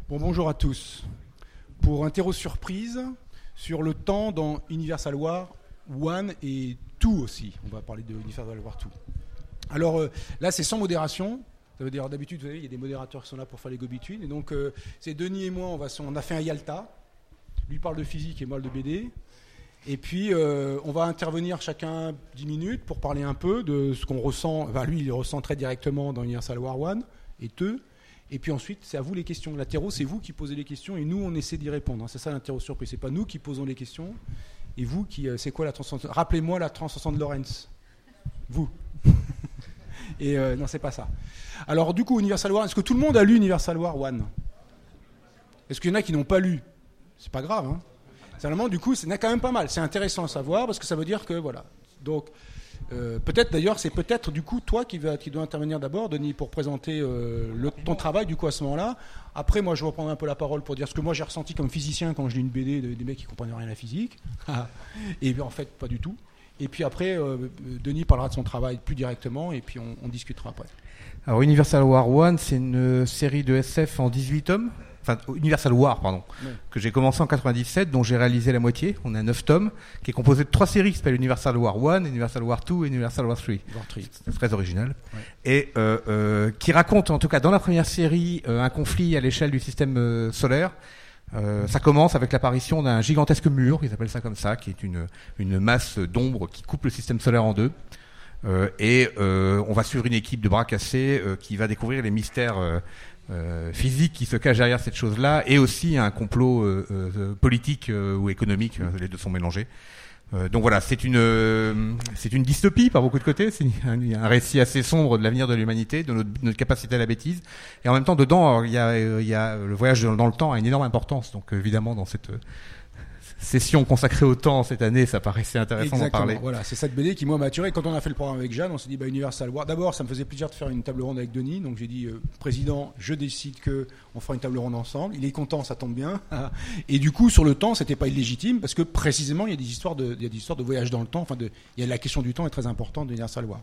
Bon, bonjour à tous. Pour interro surprise sur le temps dans Universal War 1 et 2 aussi. On va parler de Universal War 2. Alors là, c'est sans modération. Ça veut dire, d'habitude, vous savez, il y a des modérateurs qui sont là pour faire les go-between. Et donc, c'est Denis et moi, on a fait un Yalta. Lui parle de physique et moi de BD. Et puis, on va intervenir chacun 10 minutes pour parler un peu de ce qu'on ressent. Enfin, lui, il ressent très directement dans Universal War 1 et 2. Et puis ensuite, c'est à vous les questions. L'interro, c'est vous qui posez les questions et nous, on essaie d'y répondre. C'est ça l'interro surprise. C'est pas nous qui posons les questions et vous qui. C'est quoi la transcendance ? Rappelez-moi la transcendance de Lorentz. Vous. Et non, c'est pas ça. Alors, du coup, Universal War, est-ce que tout le monde a lu Universal War 1 ? Est-ce qu'il y en a qui n'ont pas lu ? C'est pas grave, hein. Simplement, du coup, c'est quand même pas mal. C'est intéressant à savoir parce que ça veut dire que, voilà. Donc, peut-être d'ailleurs, c'est peut-être du coup toi qui dois intervenir d'abord, Denis, pour présenter ton travail du coup à ce moment-là. Après, moi, je vais reprendre un peu la parole pour dire ce que moi j'ai ressenti comme physicien quand je lis une BD des mecs qui comprennent rien à la physique. Et en fait, pas du tout. Et puis après, Denis parlera de son travail plus directement et puis on discutera après. Alors, Universal War 1, c'est une série de SF en 18 tomes. Enfin, Universal War, pardon, ouais. Que j'ai commencé en 97, dont j'ai réalisé la moitié. On a 9 tomes, qui est composé de 3 séries qui s'appellent Universal War 1, Universal War 2 et Universal War 3. C'est très original. Ouais. Et qui raconte, en tout cas dans la première série, un conflit à l'échelle du système solaire. Ça commence avec l'apparition d'un gigantesque mur, ils appellent ça comme ça, qui est une masse d'ombre qui coupe le système solaire en deux. On va suivre une équipe de bras cassés qui va découvrir les mystères physique qui se cache derrière cette chose-là, et aussi un complot politique ou économique, les deux sont mélangés. Donc voilà, c'est une dystopie par beaucoup de côtés, c'est un récit assez sombre de l'avenir de l'humanité, de notre capacité à la bêtise, et en même temps dedans il y a le voyage dans le temps a une énorme importance, donc évidemment dans cette session consacrée au temps cette année, ça paraissait intéressant d'en parler. Voilà, c'est cette BD qui m'a maturé. Quand on a fait le programme avec Jeanne, on s'est dit Universal War. D'abord, ça me faisait plaisir de faire une table ronde avec Denis, donc j'ai dit président, je décide que on fera une table ronde ensemble. Il est content, ça tombe bien. Et du coup, sur le temps, c'était pas illégitime parce que précisément, il y a des histoires de voyage dans le temps. Enfin, il y a la question du temps est très importante de Universal War.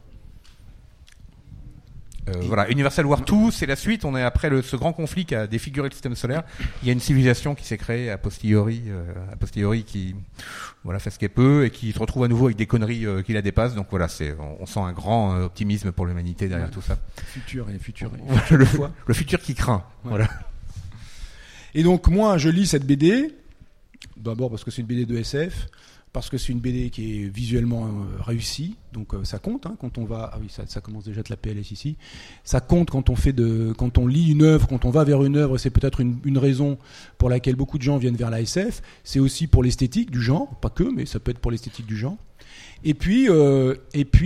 Voilà, Universal War 2, c'est la suite. On est après ce grand conflit qui a défiguré le système solaire. Il y a une civilisation qui s'est créée a posteriori qui fait ce qu'elle peut et qui se retrouve à nouveau avec des conneries qui la dépassent. Donc voilà, on sent un grand optimisme pour l'humanité derrière tout ça. Le futur qui craint. Ouais. Voilà. Et donc moi, je lis cette BD d'abord parce que c'est une BD de SF. Parce que c'est une BD qui est visuellement réussie, donc ça compte quand on va. Ah oui, ça commence déjà de la PLS ici. Ça compte quand on lit une œuvre, quand on va vers une œuvre. C'est peut-être une raison pour laquelle beaucoup de gens viennent vers la SF. C'est aussi pour l'esthétique du genre, pas que, mais ça peut être pour l'esthétique du genre. Et puis, il y a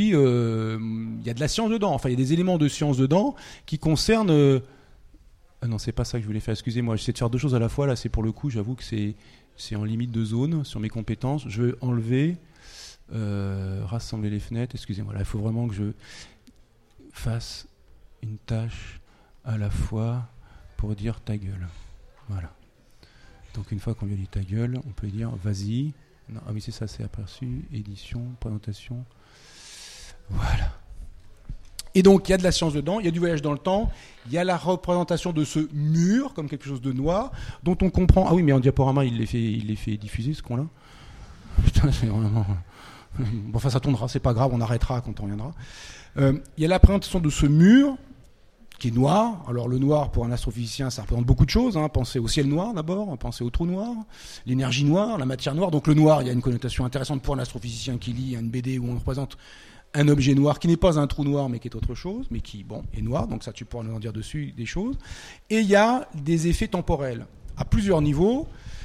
de la science dedans. Enfin, il y a des éléments de science dedans qui concernent. Non, c'est pas ça que je voulais faire. Excusez-moi, j'essaie de faire deux choses à la fois. Là, c'est pour le coup, j'avoue que c'est en limite de zone sur mes compétences. Je vais enlever, rassembler les fenêtres. Excusez-moi, là, il faut vraiment que je fasse une tâche à la fois pour dire ta gueule. Voilà. Donc, une fois qu'on lui a dit ta gueule, on peut dire vas-y. Non, ah oui, c'est ça, c'est aperçu, édition, présentation. Voilà. Et donc, il y a de la science dedans, il y a du voyage dans le temps, il y a la représentation de ce mur comme quelque chose de noir, dont on comprend... Ah oui, mais en diaporama, il les fait diffuser, ce con-là. Putain, c'est vraiment... Bon, enfin, ça tournera, c'est pas grave, on arrêtera quand on reviendra. Il y a la présentation de ce mur, qui est noir. Alors, le noir, pour un astrophysicien, ça représente beaucoup de choses. Pensez au ciel noir, d'abord, pensez au trou noir, l'énergie noire, la matière noire. Donc, le noir, il y a une connotation intéressante pour un astrophysicien qui lit une BD où on représente un objet noir qui n'est pas un trou noir mais qui est autre chose, mais qui est noir, donc ça tu pourras nous en dire dessus des choses. Et il y a des effets temporels à plusieurs niveaux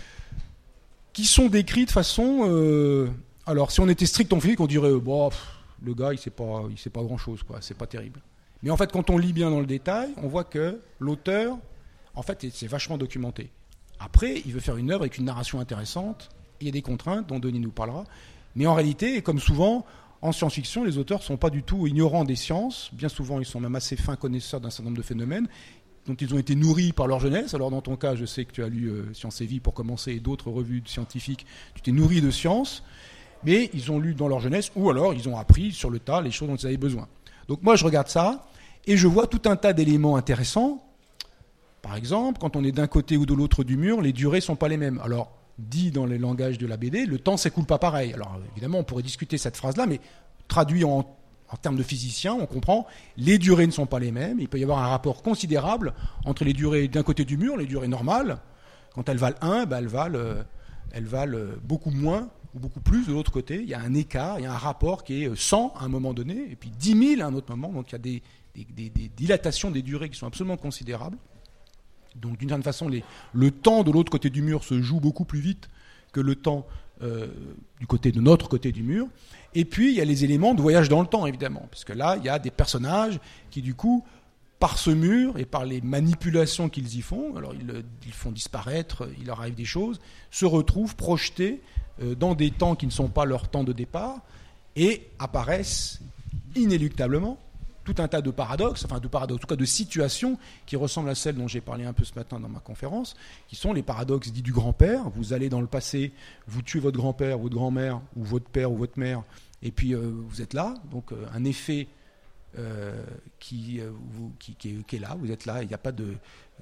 qui sont décrits de façon... alors si on était strict en physique, on dirait le gars il sait pas grand chose, quoi, c'est pas terrible. Mais en fait quand on lit bien dans le détail, on voit que l'auteur, en fait c'est vachement documenté. Après il veut faire une œuvre avec une narration intéressante, il y a des contraintes dont Denis nous parlera, mais en réalité, comme souvent en science-fiction, les auteurs ne sont pas du tout ignorants des sciences. Bien souvent, ils sont même assez fins connaisseurs d'un certain nombre de phénomènes dont ils ont été nourris par leur jeunesse. Alors, dans ton cas, je sais que tu as lu Science et Vie pour commencer et d'autres revues scientifiques. Tu t'es nourri de sciences, mais ils ont lu dans leur jeunesse ou alors ils ont appris sur le tas les choses dont ils avaient besoin. Donc, moi, je regarde ça et je vois tout un tas d'éléments intéressants Par exemple, quand on est d'un côté ou de l'autre du mur, les durées sont pas les mêmes. Alors, dit dans les langages de la BD, le temps s'écoule pas pareil. Alors, évidemment, on pourrait discuter cette phrase-là, mais traduit en termes de physicien, on comprend, les durées ne sont pas les mêmes. Il peut y avoir un rapport considérable entre les durées d'un côté du mur, les durées normales. Quand elles valent 1, elles valent beaucoup moins ou beaucoup plus de l'autre côté. Il y a un écart, il y a un rapport qui est 100 à un moment donné, et puis 10 000 à un autre moment. Donc il y a des dilatations des durées qui sont absolument considérables. Donc d'une certaine façon, le temps de l'autre côté du mur se joue beaucoup plus vite que le temps de notre côté du mur. Et puis il y a les éléments de voyage dans le temps, évidemment, parce que là, il y a des personnages qui, du coup, par ce mur et par les manipulations qu'ils y font, alors ils font disparaître, il leur arrive des choses, se retrouvent projetés dans des temps qui ne sont pas leur temps de départ et apparaissent inéluctablement tout un tas de paradoxes, en tout cas de situations qui ressemblent à celles dont j'ai parlé un peu ce matin dans ma conférence, qui sont les paradoxes dits du grand-père. Vous allez dans le passé, vous tuez votre grand-père, votre grand-mère, ou votre père ou votre mère, et puis vous êtes là, donc un effet qui est là, vous êtes là, il n'y a pas de,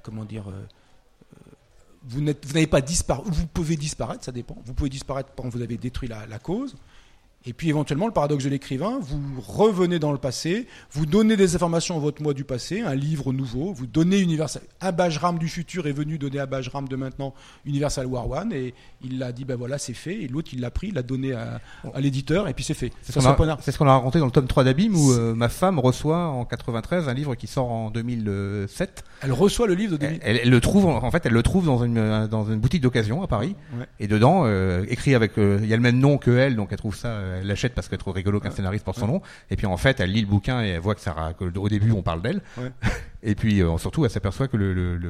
vous n'avez pas disparu, vous pouvez disparaître, ça dépend, vous pouvez disparaître quand vous avez détruit la cause. Et puis éventuellement, le paradoxe de l'écrivain, vous revenez dans le passé, vous donnez des informations à votre moi du passé, un livre nouveau, vous donnez Universal. Un Bajram du futur est venu donner à Bajram de maintenant Universal War One, et il l'a dit, ben voilà, c'est fait, et l'autre il l'a pris, il l'a donné à l'éditeur, et puis c'est fait. C'est ce qu'on a raconté dans le tome 3 d'Abîme, où ma femme reçoit en 93 un livre qui sort en 2007. Elle reçoit le livre de 2000. Elle le trouve, elle le trouve dans une boutique d'occasion à Paris, ouais. Et dedans, écrit avec, il y a le même nom que elle, donc elle trouve ça, elle l'achète parce qu'elle trouve rigolo qu'un scénariste porte son nom. Et puis en fait, elle lit le bouquin et elle voit que au début on parle d'elle. Ouais. Et puis surtout, elle s'aperçoit que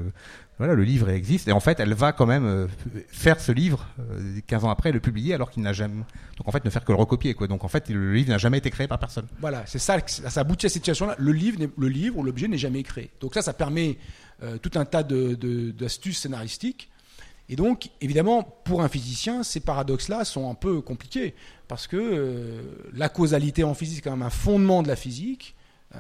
le livre existe. Et en fait, elle va quand même faire ce livre 15 ans après, le publier alors qu'il n'a jamais. Donc en fait, ne faire que le recopier, quoi. Donc en fait, le livre n'a jamais été créé par personne. Voilà, c'est ça aboutit à cette situation-là. Le livre ou l'objet n'est jamais créé. Donc ça permet tout un tas d'astuces scénaristiques. Et donc, évidemment, pour un physicien, ces paradoxes-là sont un peu compliqués, parce que la causalité en physique, c'est quand même un fondement de la physique.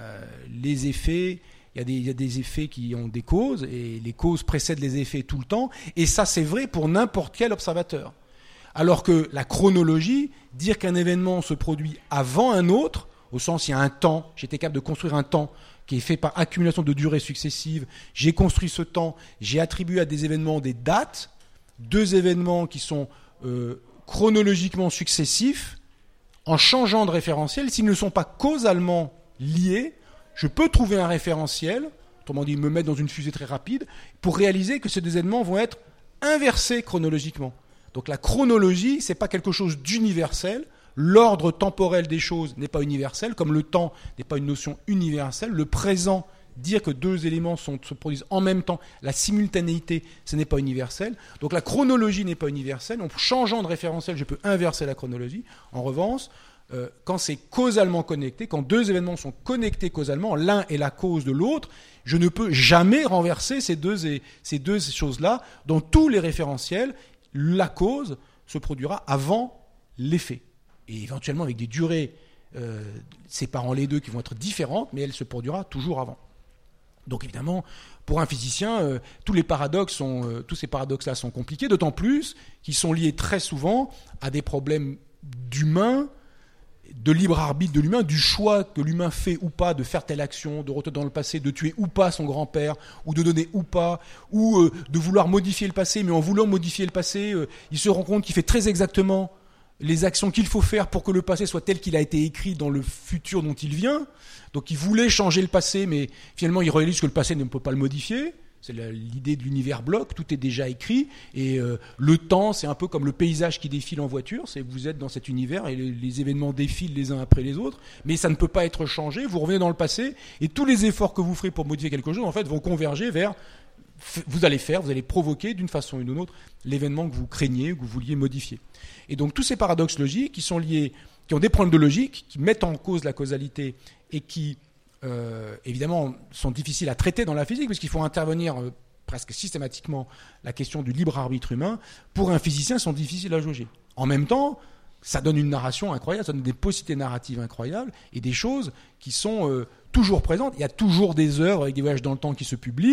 Les effets, il y a des effets qui ont des causes, et les causes précèdent les effets tout le temps, et ça, c'est vrai pour n'importe quel observateur. Alors que la chronologie, dire qu'un événement se produit avant un autre, au sens il y a un temps, j'étais capable de construire un temps qui est fait par accumulation de durées successives, j'ai construit ce temps, j'ai attribué à des événements des dates, deux événements qui sont chronologiquement successifs, en changeant de référentiel, s'ils ne sont pas causalement liés, je peux trouver un référentiel, autrement dit me mettre dans une fusée très rapide, pour réaliser que ces deux événements vont être inversés chronologiquement. Donc la chronologie, c'est pas quelque chose d'universel, l'ordre temporel des choses n'est pas universel, comme le temps n'est pas une notion universelle, le présent, dire que deux éléments se produisent en même temps, la simultanéité, ce n'est pas universel. Donc la chronologie n'est pas universelle. En changeant de référentiel, je peux inverser la chronologie. En revanche, quand c'est causalement connecté, quand deux événements sont connectés causalement, l'un est la cause de l'autre, je ne peux jamais renverser ces deux choses-là. Dans tous les référentiels, la cause se produira avant l'effet. Et éventuellement avec des durées séparant les deux qui vont être différentes, mais elle se produira toujours avant. Donc évidemment, pour un physicien, tous ces paradoxes-là sont compliqués, d'autant plus qu'ils sont liés très souvent à des problèmes d'humain, de libre arbitre de l'humain, du choix que l'humain fait ou pas de faire telle action, de retourner dans le passé, de tuer ou pas son grand-père, ou de donner ou pas, ou de vouloir modifier le passé, mais en voulant modifier le passé, il se rend compte qu'il fait très exactement les actions qu'il faut faire pour que le passé soit tel qu'il a été écrit dans le futur dont il vient. Donc il voulait changer le passé, mais finalement il réalise que le passé ne peut pas le modifier. C'est l'idée de l'univers bloc, tout est déjà écrit, et le temps, c'est un peu comme le paysage qui défile en voiture, c'est vous êtes dans cet univers et les événements défilent les uns après les autres, mais ça ne peut pas être changé, vous revenez dans le passé, et tous les efforts que vous ferez pour modifier quelque chose, en fait, vont converger vers, vous allez provoquer d'une façon ou d'une autre l'événement que vous craignez, que vous vouliez modifier. Et donc tous ces paradoxes logiques qui sont liés, qui ont des problèmes de logique, qui mettent en cause la causalité et qui évidemment sont difficiles à traiter dans la physique puisqu'il faut intervenir presque systématiquement la question du libre arbitre humain, pour un physicien sont difficiles à jauger. En même temps, ça donne une narration incroyable, ça donne des possibilités narratives incroyables et des choses qui sont toujours présentes. Il y a toujours des œuvres avec des voyages dans le temps qui se publient.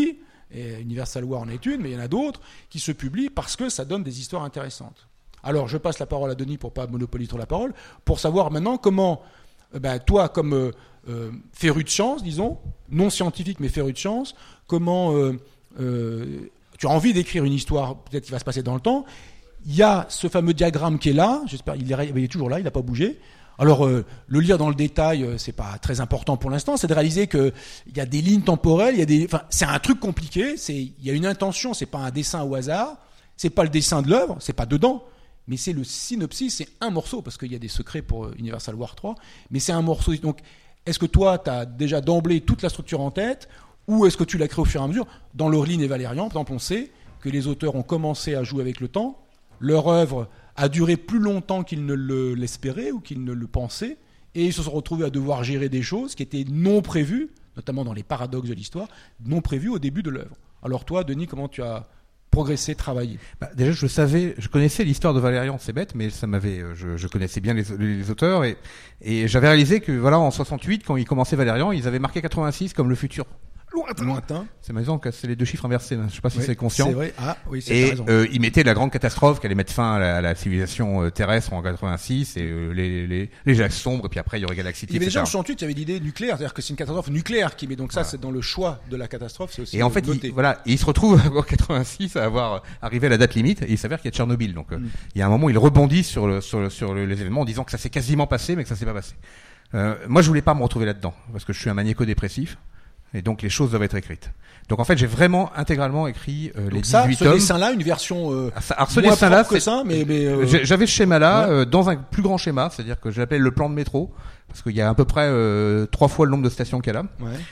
Et Universal War en est une, mais il y en a d'autres qui se publient parce que ça donne des histoires intéressantes. Alors, je passe la parole à Denis pour pas monopoliser trop la parole, pour savoir maintenant comment, toi, comme féru de science, disons, non scientifique mais féru de science, comment tu as envie d'écrire une histoire, peut-être qui va se passer dans le temps. Il y a ce fameux diagramme qui est là, j'espère, il est toujours là, il n'a pas bougé. Alors, le lire dans le détail, c'est pas très important pour l'instant, c'est de réaliser que il y a des lignes temporelles, c'est un truc compliqué, il y a une intention, c'est pas un dessin au hasard, c'est pas le dessin de l'œuvre, c'est pas dedans, mais c'est le synopsis, c'est un morceau, parce qu'il y a des secrets pour Universal War 3, mais c'est un morceau. Donc, est-ce que toi, tu as déjà d'emblée toute la structure en tête, ou est-ce que tu l'as créé au fur et à mesure? Dans Laureline et Valérian, par exemple, on sait que les auteurs ont commencé à jouer avec le temps, leur œuvre a duré plus longtemps qu'ils ne l'espéraient ou qu'ils ne le pensaient, et ils se sont retrouvés à devoir gérer des choses qui étaient non prévues, notamment dans les paradoxes de l'histoire, non prévues au début de l'œuvre. Alors toi, Denis, comment tu as progressé, travaillé? Déjà, je connaissais l'histoire de Valérian, c'est bête, mais je connaissais bien les auteurs, et j'avais réalisé que, voilà, en 68, quand ils commençaient Valérian, ils avaient marqué 86 comme le futur. Lointain. C'est amusant que c'est les deux chiffres inversés. Je ne sais pas si c'est conscient. C'est vrai. Ah oui, et ils mettaient la grande catastrophe qui allait mettre fin à la civilisation terrestre en 86 et les galaxies sombres. Et puis après il y aurait Galaxy. Il y avait déjà en 68, il y avait l'idée nucléaire, c'est-à-dire que c'est une catastrophe nucléaire qui met. Donc ça, c'est dans le choix de la catastrophe, c'est aussi. Et en fait, ils se retrouvent en 86 à avoir arrivé à la date limite. Et il s'avère qu'il y a Tchernobyl. Donc il y a un moment, où ils rebondissent sur les événements en disant que ça s'est quasiment passé, mais que ça s'est pas passé. Moi, je voulais pas me retrouver là-dedans parce que je suis un maniaco-dépressif. Et donc les choses doivent être écrites. Donc en fait, j'ai vraiment intégralement écrit les 18 tomes. Ce dessin-là, une version alors ce dessin-là, que ça, mais j'avais ce schéma-là dans un plus grand schéma, c'est-à-dire que je l'appelle le plan de métro parce qu'il y a à peu près 3 fois le nombre de stations qu'il y a là.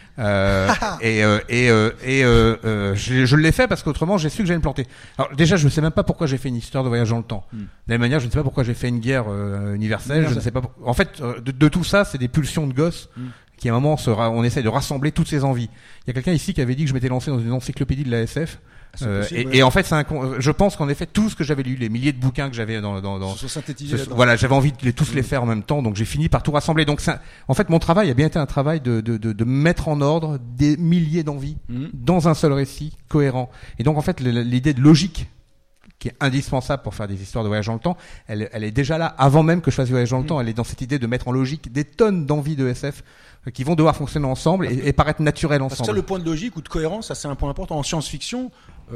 Je l'ai fait parce qu'autrement j'ai su que j'allais me planter. Alors déjà, je ne sais même pas pourquoi j'ai fait une histoire de voyage dans le temps. De la même manière, je ne sais pas pourquoi j'ai fait une guerre universelle. Je ne sais pas. En fait, de tout ça, c'est des pulsions de gosse. Qui à un moment on essaie de rassembler toutes ces envies. Il y a quelqu'un ici qui avait dit que je m'étais lancé dans une encyclopédie de la SF. Et en fait, je pense qu'en effet, tout ce que j'avais lu, les milliers de bouquins que j'avais sont synthétisés voilà, j'avais envie de tous les faire en même temps, donc j'ai fini par tout rassembler. Donc en fait, mon travail a bien été un travail de mettre en ordre des milliers d'envies dans un seul récit cohérent. Et donc en fait, l'idée de logique qui est indispensable pour faire des histoires de voyage dans le temps, elle est déjà là avant même que je fasse du voyage dans le temps. Elle est dans cette idée de mettre en logique des tonnes d'envies de SF qui vont devoir fonctionner ensemble et paraître naturelles ensemble. Parce que ça, le point de logique ou de cohérence, ça c'est un point important. En science-fiction,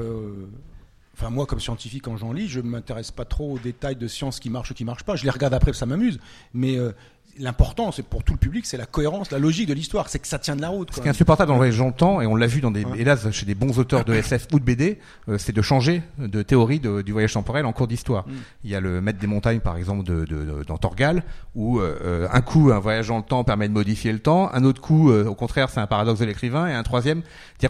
moi comme scientifique quand j'en lis, je m'intéresse pas trop aux détails de science qui marche ou qui marche pas. Je les regarde après, ça m'amuse. Mais l'important, c'est pour tout le public, c'est la cohérence, la logique de l'histoire, c'est que ça tient de la route. Ce qui est insupportable dans le voyage dans le temps, et on l'a vu hélas, chez des bons auteurs de SF ou de BD, c'est de changer de théorie du voyage temporel en cours d'histoire. Il y a le Maître des montagnes, par exemple, dans Torgal, où un coup, un voyage dans le temps permet de modifier le temps, un autre coup, au contraire, c'est un paradoxe de l'écrivain, et un troisième,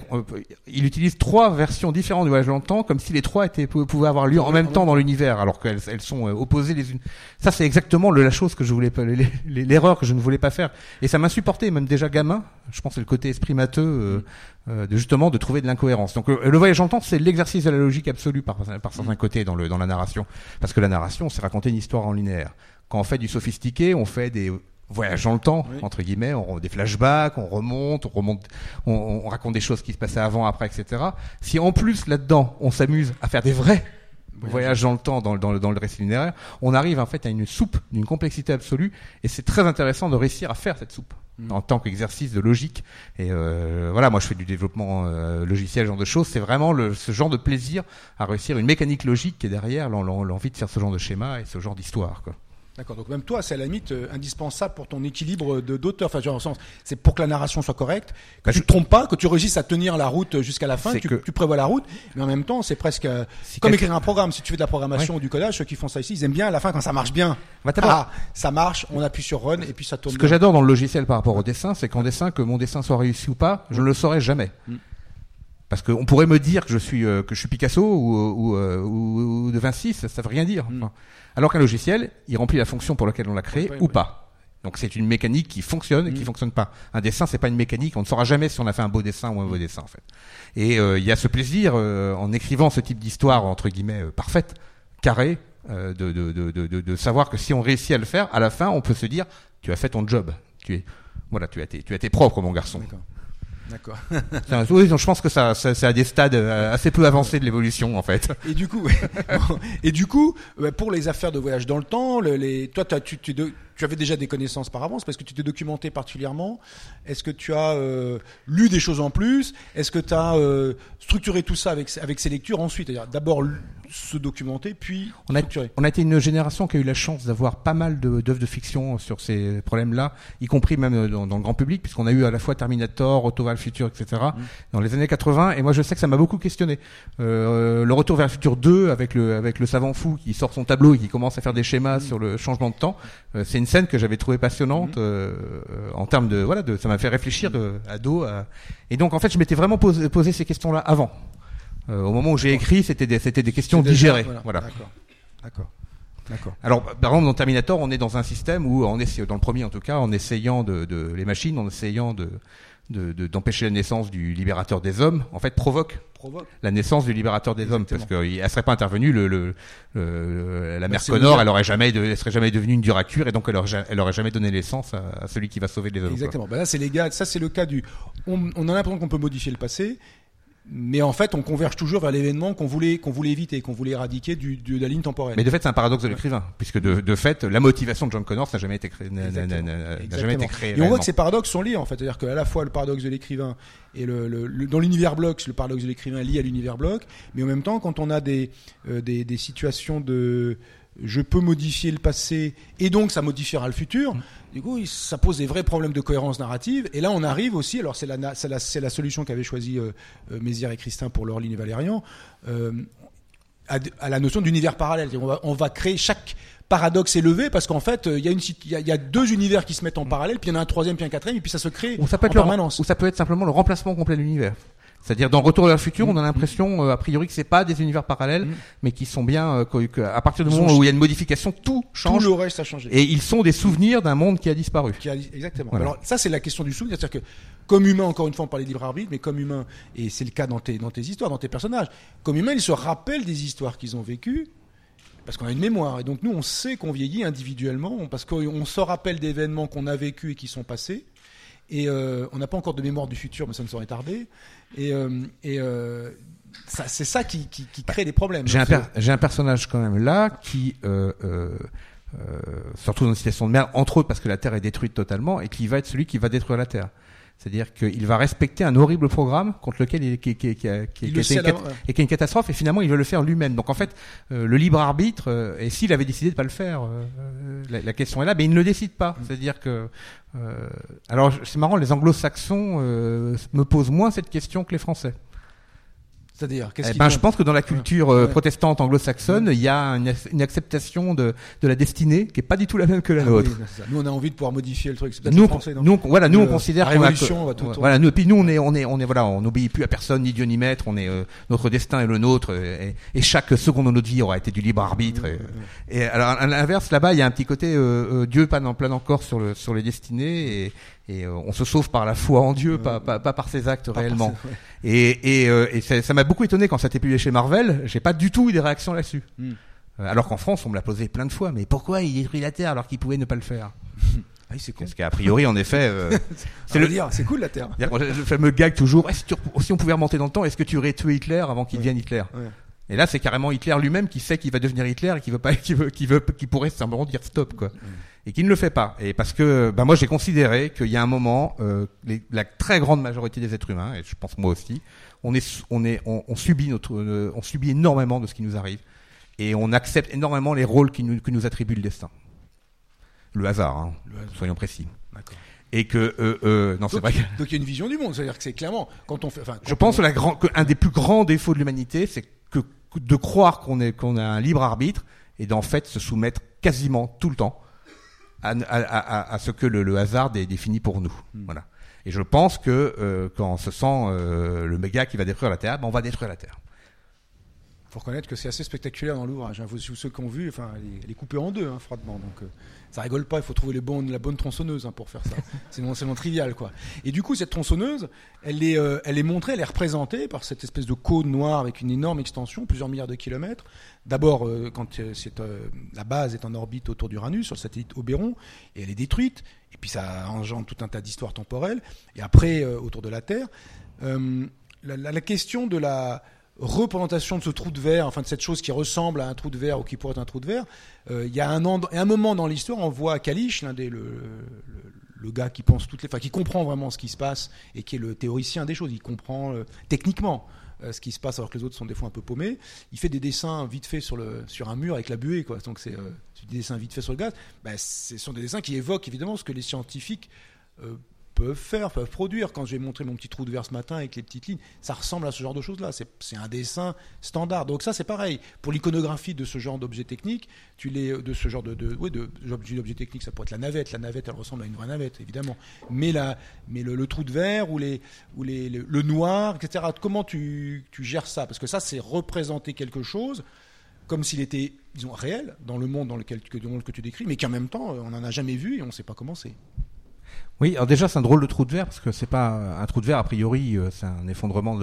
il utilise 3 versions différentes du voyage dans le temps, comme si les 3 pouvaient avoir lieu en même temps dans l'univers, alors qu'elles sont opposées les unes. Ça, c'est exactement la chose que je voulais pas, l'erreur que je ne voulais pas faire. Et ça m'insupportait, même déjà gamin. Je pense que c'est le côté esprit matheux, de trouver de l'incohérence. Donc, le voyage dans le temps, c'est l'exercice de la logique absolue par certains côtés dans la narration. Parce que la narration, c'est raconter une histoire en linéaire. Quand on fait du sophistiqué, on fait des voyages dans le temps, entre guillemets, des flashbacks, on remonte, on raconte des choses qui se passaient avant, après, etc. Si en plus, là-dedans, on s'amuse à faire des vrais voyage dans le temps, dans le récit linéaire, on arrive en fait à une soupe d'une complexité absolue, et c'est très intéressant de réussir à faire cette soupe en tant qu'exercice de logique. Et voilà, moi je fais du développement logiciel, ce genre de choses. C'est vraiment ce genre de plaisir à réussir une mécanique logique qui est derrière l'envie de faire ce genre de schéma et ce genre d'histoire, quoi. D'accord, donc même toi, c'est à la limite indispensable pour ton équilibre d'auteur. Enfin, dans le sens, c'est pour que la narration soit correcte, que tu te trompes pas, que tu réussisses à tenir la route jusqu'à la fin, tu prévois la route, mais en même temps, c'est presque comme écrire un programme. Si tu fais de la programmation ou du codage, ceux qui font ça ici, ils aiment bien à la fin quand ça marche bien. Ça marche, on appuie sur Run et puis ça tourne. Ce que j'adore dans le logiciel par rapport au dessin, c'est qu'en dessin, que mon dessin soit réussi ou pas, je ne le saurais jamais. Parce qu'on pourrait me dire que je suis Picasso ou de Vinci, ça veut rien dire. Enfin, alors qu'un logiciel, il remplit la fonction pour laquelle on l'a créé ou pas. Donc c'est une mécanique qui fonctionne et qui fonctionne pas. Un dessin, c'est pas une mécanique. On ne saura jamais si on a fait un beau dessin ou un mauvais dessin, en fait. Et il y a ce plaisir en écrivant ce type d'histoire entre guillemets parfaite, carrée, de savoir que si on réussit à le faire, à la fin, on peut se dire tu as fait ton job. Tu as été propre, mon garçon. D'accord. Oui, donc je pense que ça c'est à des stades assez peu avancés de l'évolution en fait. Et du coup, pour les affaires de voyage dans le temps, toi, tu avais déjà des connaissances par avance parce que tu t'es documenté particulièrement. Est-ce que tu as lu des choses en plus? Est-ce que tu as structuré tout ça avec ces lectures ensuite? C'est-à-dire d'abord se documenter, puis structurer. On a été une génération qui a eu la chance d'avoir pas mal d'œuvres de fiction sur ces problèmes-là, y compris même dans le grand public, puisqu'on a eu à la fois Terminator, Retour vers le futur, etc. Dans les années 80. Et moi, je sais que ça m'a beaucoup questionné. Le Retour vers le futur 2 avec le savant fou qui sort son tableau et qui commence à faire des schémas sur le changement de temps. C'est une scène que j'avais trouvée passionnante en termes de ça m'a fait réfléchir ado. Et donc en fait, je m'étais vraiment posé ces questions-là avant. Au moment où j'ai écrit, c'était des questions digérées. Voilà. D'accord. Alors, par exemple, dans Terminator, on est dans un système où dans le premier en tout cas, en essayant les machines, en essayant d'empêcher la naissance du libérateur des hommes, en fait, provoque la naissance du libérateur des hommes, parce qu'elle serait pas intervenue, la mère Connor, elle serait jamais devenue une Duracure, et donc elle aurait jamais donné naissance à celui qui va sauver les hommes. Exactement. Là, c'est le cas on a l'impression qu'on peut modifier le passé, mais en fait, on converge toujours vers l'événement qu'on voulait éviter, qu'on voulait éradiquer de la ligne temporelle. Mais de fait, c'est un paradoxe de l'écrivain, puisque de fait, la motivation de John Connor n'a jamais été créée. Et on voit que ces paradoxes sont liés, en fait. C'est-à-dire qu'à la fois le paradoxe de l'écrivain et dans l'univers bloc, le paradoxe de l'écrivain est lié à l'univers bloc, mais en même temps, quand on a des situations de je peux modifier le passé et donc ça modifiera le futur. Du coup, ça pose des vrais problèmes de cohérence narrative. Et là, on arrive aussi. Alors, c'est la solution qu'avaient choisi Mézières et Christin pour leur ligne Valérian, à la notion d'univers parallèle. On va créer chaque paradoxe élevé parce qu'en fait, il y a deux univers qui se mettent en parallèle, puis il y en a un troisième, puis un quatrième, et puis ça se crée en permanence. Ou ça peut être simplement le remplacement complet de l'univers. C'est-à-dire dans Retour vers le futur, on a l'impression a priori que c'est pas des univers parallèles, mais qui sont bien à partir du moment où il y a une modification, tout change. Tout le reste a changé. Et ils sont des souvenirs d'un monde qui a disparu. Exactement. Voilà. Alors ça, c'est la question du souvenir, c'est-à-dire que comme humain, encore une fois, on parlait de libre arbitre, mais comme humain, et c'est le cas dans tes histoires, dans tes personnages, comme humain, ils se rappellent des histoires qu'ils ont vécues. Parce qu'on a une mémoire, et donc nous on sait qu'on vieillit individuellement, parce qu'on se rappelle d'événements qu'on a vécus et qui sont passés, et on n'a pas encore de mémoire du futur, mais ça ne saurait tarder, et c'est ça qui crée des problèmes. J'ai un personnage quand même là qui, surtout dans une situation de merde, entre autres parce que la Terre est détruite totalement, et qui va être celui qui va détruire la Terre. C'est-à-dire qu'il va respecter un horrible programme contre lequel qui est une catastrophe, et finalement il veut le faire lui-même. Donc en fait, le libre arbitre, et s'il avait décidé de pas le faire, la question est là, mais il ne le décide pas. C'est-à-dire que, alors c'est marrant, les Anglo-Saxons me posent moins cette question que les Français. C'est-à-dire, je pense que dans la culture protestante anglo-saxonne, il y a une acceptation de la destinée qui est pas du tout la même que la nôtre. Oui, nous, on a envie de pouvoir modifier le truc. Nous, on considère la révolution va tout le temps. Et puis nous, on n'obéit plus à personne, ni Dieu ni maître. Notre destin est le nôtre, et chaque seconde de notre vie aura été du libre arbitre. Et alors, à l'inverse, là-bas, il y a un petit côté Dieu plane encore sur les destinées, et on se sauve par la foi en Dieu, pas par ses actes réellement. Et ça m'a beaucoup étonné quand ça a été publié chez Marvel. J'ai pas du tout eu des réactions là-dessus. Alors qu'en France, on me l'a posé plein de fois. Mais pourquoi il détruit la Terre alors qu'il pouvait ne pas le faire? C'est con. Parce qu'a priori, en effet, c'est cool la Terre. Le fameux gag toujours. Si on pouvait remonter dans le temps, est-ce que tu aurais tué Hitler avant qu'il devienne Hitler? Et là, c'est carrément Hitler lui-même qui sait qu'il va devenir Hitler et qui pourrait simplement dire stop, quoi. Et qui ne le fait pas. Et parce que, moi, j'ai considéré qu'il y a un moment, la très grande majorité des êtres humains, et je pense moi aussi, on subit énormément de ce qui nous arrive, et on accepte énormément les rôles que nous attribue le destin. Le hasard, soyons précis. D'accord. Et que non, c'est vrai. Donc il y a une vision du monde, c'est-à-dire que c'est clairement quand on fait. Je pense qu'un des plus grands défauts de l'humanité, c'est que de croire qu'on a un libre arbitre et d'en fait se soumettre quasiment tout le temps à ce que le hasard définit pour nous. Voilà. Et je pense que quand on se sent le méga qui va détruire la Terre, on va détruire la Terre. faut reconnaître que c'est assez spectaculaire dans l'ouvrage. Hein. Ceux qui ont vu, enfin, elle est coupée en deux, hein, froidement. Donc, ça rigole pas. Il faut trouver la bonne tronçonneuse pour faire ça. C'est non trivial, quoi. Et du coup, cette tronçonneuse, elle est montrée, elle est représentée par cette espèce de cône noire avec une énorme extension, plusieurs milliards de kilomètres. D'abord, quand la base est en orbite autour d'Uranus, sur le satellite Oberon, et elle est détruite. Et puis, ça engendre tout un tas d'histoires temporelles. Et après, autour de la Terre, la question de la représentation de ce trou de verre, enfin de cette chose qui ressemble à un trou de verre ou qui pourrait être un trou de verre, il y a un moment dans l'histoire, on voit Kalisch, le gars qui pense qui comprend vraiment ce qui se passe et qui est le théoricien des choses. Il comprend techniquement ce qui se passe alors que les autres sont des fois un peu paumés. Il fait des dessins vite faits sur un mur avec la buée, quoi. Donc c'est des dessins vite faits sur le gaz. Ce sont des dessins qui évoquent évidemment ce que les scientifiques peuvent produire. Quand j'ai montré mon petit trou de verre ce matin avec les petites lignes, ça ressemble à ce genre de choses-là. C'est un dessin standard. Donc ça, c'est pareil. Pour l'iconographie de ce genre d'objet technique, de ce genre d'objet technique, ça pourrait être la navette. La navette, elle ressemble à une vraie navette, évidemment. Mais le trou de verre ou le noir, etc. Comment tu gères ça? Parce que ça, c'est représenter quelque chose comme s'il était, disons, réel dans le monde dans le monde que tu décris, mais qu'en même temps, on n'en a jamais vu et on ne sait pas comment c'est. Oui, alors déjà c'est un drôle de trou de verre parce que c'est pas un trou de verre a priori, c'est un effondrement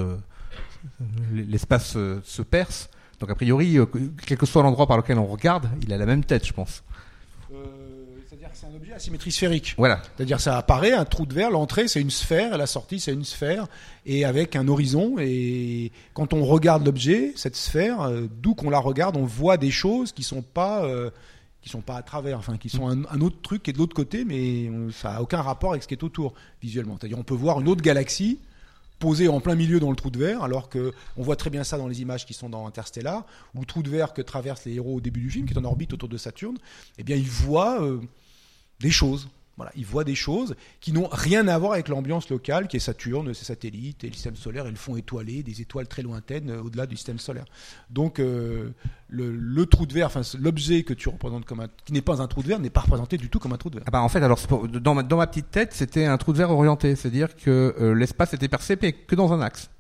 l'espace se perce. Donc a priori, quel que soit l'endroit par lequel on regarde, il a la même tête, je pense. C'est-à-dire que c'est un objet à symétrie sphérique. Voilà. C'est-à-dire ça apparaît un trou de verre, l'entrée c'est une sphère et la sortie c'est une sphère et avec un horizon, et quand on regarde l'objet, cette sphère, d'où qu'on la regarde, on voit des choses qui sont pas à travers, enfin qui sont un autre truc qui est de l'autre côté, mais ça n'a aucun rapport avec ce qui est autour visuellement. C'est-à-dire on peut voir une autre galaxie posée en plein milieu dans le trou de verre, alors qu'on voit très bien ça dans les images qui sont dans Interstellar, ou le trou de verre que traversent les héros au début du film, qui est en orbite autour de Saturne. Eh bien ils voient des choses. Voilà, ils voient des choses qui n'ont rien à voir avec l'ambiance locale qui est Saturne, ses satellites, et le système solaire et le fond étoilé, des étoiles très lointaines au-delà du système solaire. Donc le trou de verre, enfin l'objet que tu représentes qui n'est pas un trou de verre, n'est pas représenté du tout comme un trou de verre. Ah bah en fait, alors dans ma petite tête, c'était un trou de verre orienté, c'est-à-dire que l'espace était percé que dans un axe.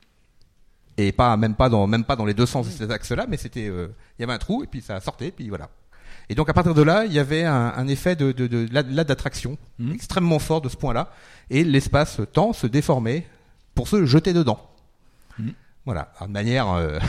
Et même pas dans les deux sens de cet axe-là, mais c'était il y avait un trou et puis ça sortait, puis voilà. Et donc à partir de là, il y avait un effet d'attraction extrêmement fort de ce point-là, et l'espace-temps se déformait pour se jeter dedans. Voilà, de manière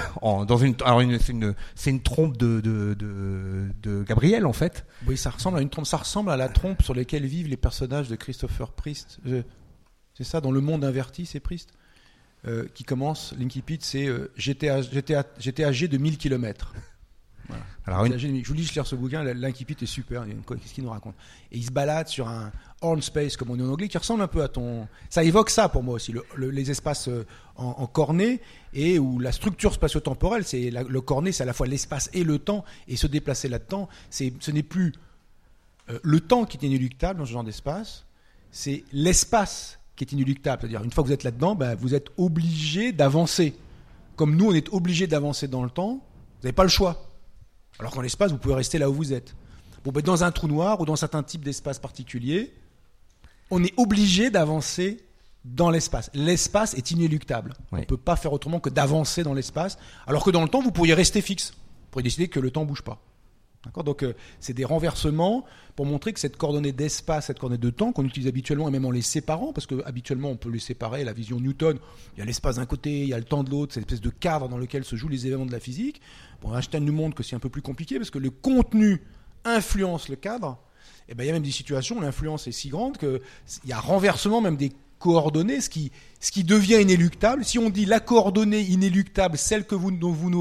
c'est une trompe de Gabriel en fait. Oui, ça ressemble à une trompe, ça ressemble à la trompe sur laquelle vivent les personnages de Christopher Priest. C'est ça, dans Le Monde Inverti, c'est Priest qui commence. L'incipit, c'est j'étais âgé de 1000 km. Voilà. Alors je vous dis, je lire ce bouquin, l'incipit est super. Qu'est-ce qu'il nous raconte? Et il se balade sur un horn space, comme on dit en anglais, qui ressemble un peu à ça évoque ça pour moi aussi, les espaces en cornée, et où la structure spatio-temporelle, le cornet, c'est à la fois l'espace et le temps, et se déplacer là-dedans, ce n'est plus le temps qui est inéluctable dans ce genre d'espace, c'est l'espace qui est inéluctable. C'est-à-dire, une fois que vous êtes là-dedans, vous êtes obligé d'avancer. Comme nous, on est obligé d'avancer dans le temps, vous n'avez pas le choix. Alors qu'en l'espace, vous pouvez rester là où vous êtes. Dans un trou noir ou dans certains types d'espaces particuliers, on est obligé d'avancer dans l'espace. L'espace est inéluctable. Oui. On ne peut pas faire autrement que d'avancer dans l'espace, alors que dans le temps, vous pourriez rester fixe. Vous pourriez décider que le temps ne bouge pas. D'accord ? Donc, c'est des renversements pour montrer que cette coordonnée d'espace, cette coordonnée de temps qu'on utilise habituellement, et même en les séparant, parce qu'habituellement on peut les séparer, la vision Newton, il y a l'espace d'un côté, il y a le temps de l'autre, c'est une espèce de cadre dans lequel se jouent les événements de la physique. Einstein nous montre que c'est un peu plus compliqué, parce que le contenu influence le cadre. Et il y a même des situations où l'influence est si grande qu'il y a renversement même des coordonnées, ce qui devient inéluctable. Si on dit la coordonnée inéluctable, celle dont vous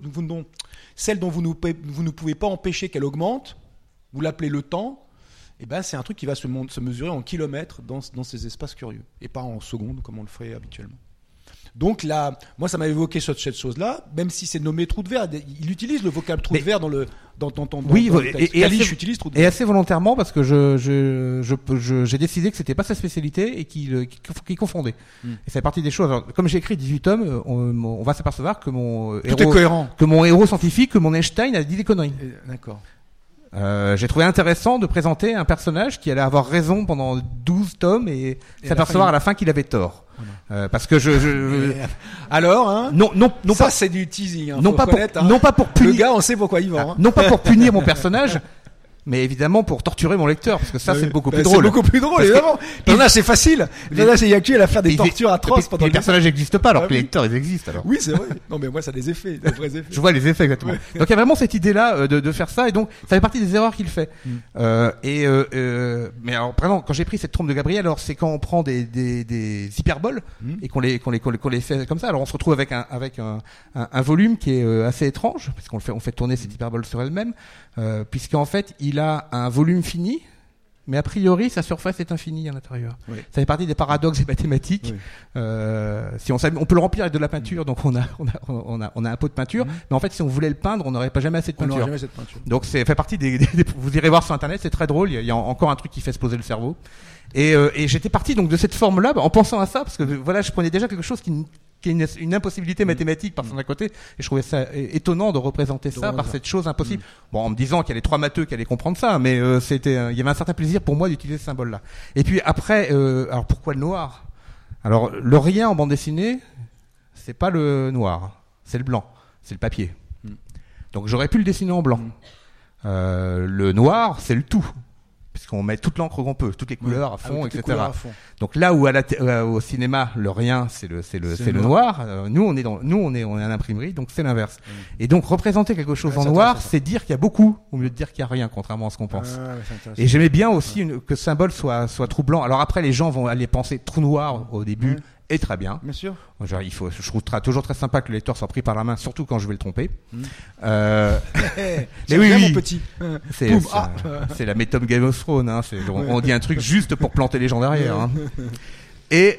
ne pouvez pas empêcher qu'elle augmente, vous l'appelez le temps, c'est un truc qui va se mesurer en kilomètres dans ces espaces curieux, et pas en secondes comme on le ferait habituellement. Donc là, moi ça m'a évoqué cette chose-là, même si c'est nommé trou de verre, il utilise le vocable trou de verre dans oui, et utilise trou de verre. Et assez volontairement, parce que j'ai décidé que c'était pas sa spécialité et qu'il confondait. Et ça fait partie des choses. Alors, comme j'ai écrit 18 tomes, on va s'apercevoir que mon héros scientifique, que mon Einstein a dit des conneries. D'accord. J'ai trouvé intéressant de présenter un personnage qui allait avoir raison pendant 12 tomes et s'apercevoir à la fin qu'il avait tort. Parce que alors, hein, non, ça pas, c'est du teasing. Hein, non pas pour, hein. non pas pour punir. Le gars, on sait pourquoi il vend. Hein. Non pas pour punir mon personnage. Mais évidemment pour torturer mon lecteur, parce que ça c'est beaucoup plus drôle. C'est beaucoup plus drôle, évidemment. Là c'est facile. Là il y a que à faire des tortures atroces pendant les personnages n'existent pas, alors que les lecteurs ils existent. Alors. Oui c'est vrai. Non mais moi ça a des effets, des vrais effets. Je vois les effets exactement. Ouais. Donc il y a vraiment cette idée-là de faire ça, et donc ça fait partie des erreurs qu'il fait. Mais alors vraiment quand j'ai pris cette trompe de Gabriel, alors c'est quand on prend des hyperboles et qu'on les fait comme ça. Alors on se retrouve avec un volume qui est assez étrange, parce on fait tourner cette hyperbole sur elle-même. Puisqu'en fait, il a un volume fini, mais a priori, sa surface est infinie à l'intérieur. Oui. Ça fait partie des paradoxes des mathématiques. Oui. Si on peut le remplir avec de la peinture, donc on a un pot de peinture, mais en fait, si on voulait le peindre, on n'aurait pas jamais assez de peinture. Donc c'est fait partie vous irez voir sur Internet, c'est très drôle. Il y a encore un truc qui fait exploser le cerveau. Et j'étais parti donc de cette forme-là, en pensant à ça, parce que voilà, je prenais déjà quelque chose qui est une impossibilité mathématique par son à côté, et je trouvais ça étonnant de représenter ça par cette chose impossible. Bon, en me disant qu'il y a les 3 matheux qui allaient comprendre ça, mais il y avait un certain plaisir pour moi d'utiliser ce symbole-là. Et puis après, alors pourquoi le noir? Alors le rien en bande dessinée, c'est pas le noir, c'est le blanc, c'est le papier. Donc j'aurais pu le dessiner en blanc. Le noir, c'est le tout. Puisqu'on met toute l'encre qu'on peut, toutes les couleurs à fond, etc. À fond. Donc là où au cinéma le rien c'est le noir, nous on est à l'imprimerie, donc c'est l'inverse. Et donc représenter quelque chose en noir, c'est dire qu'il y a beaucoup au lieu de dire qu'il y a rien, contrairement à ce qu'on pense. Et j'aimais bien aussi que ce symbole soit troublant. Alors après les gens vont aller penser trou noir au début. Et très bien. Bien sûr. Genre, je trouve toujours très sympa que le lecteur soit pris par la main, surtout quand je vais le tromper. Mais oui, mon petit. C'est la méthode Game of Thrones. Hein. On dit un truc juste pour planter les gens derrière. Hein. Et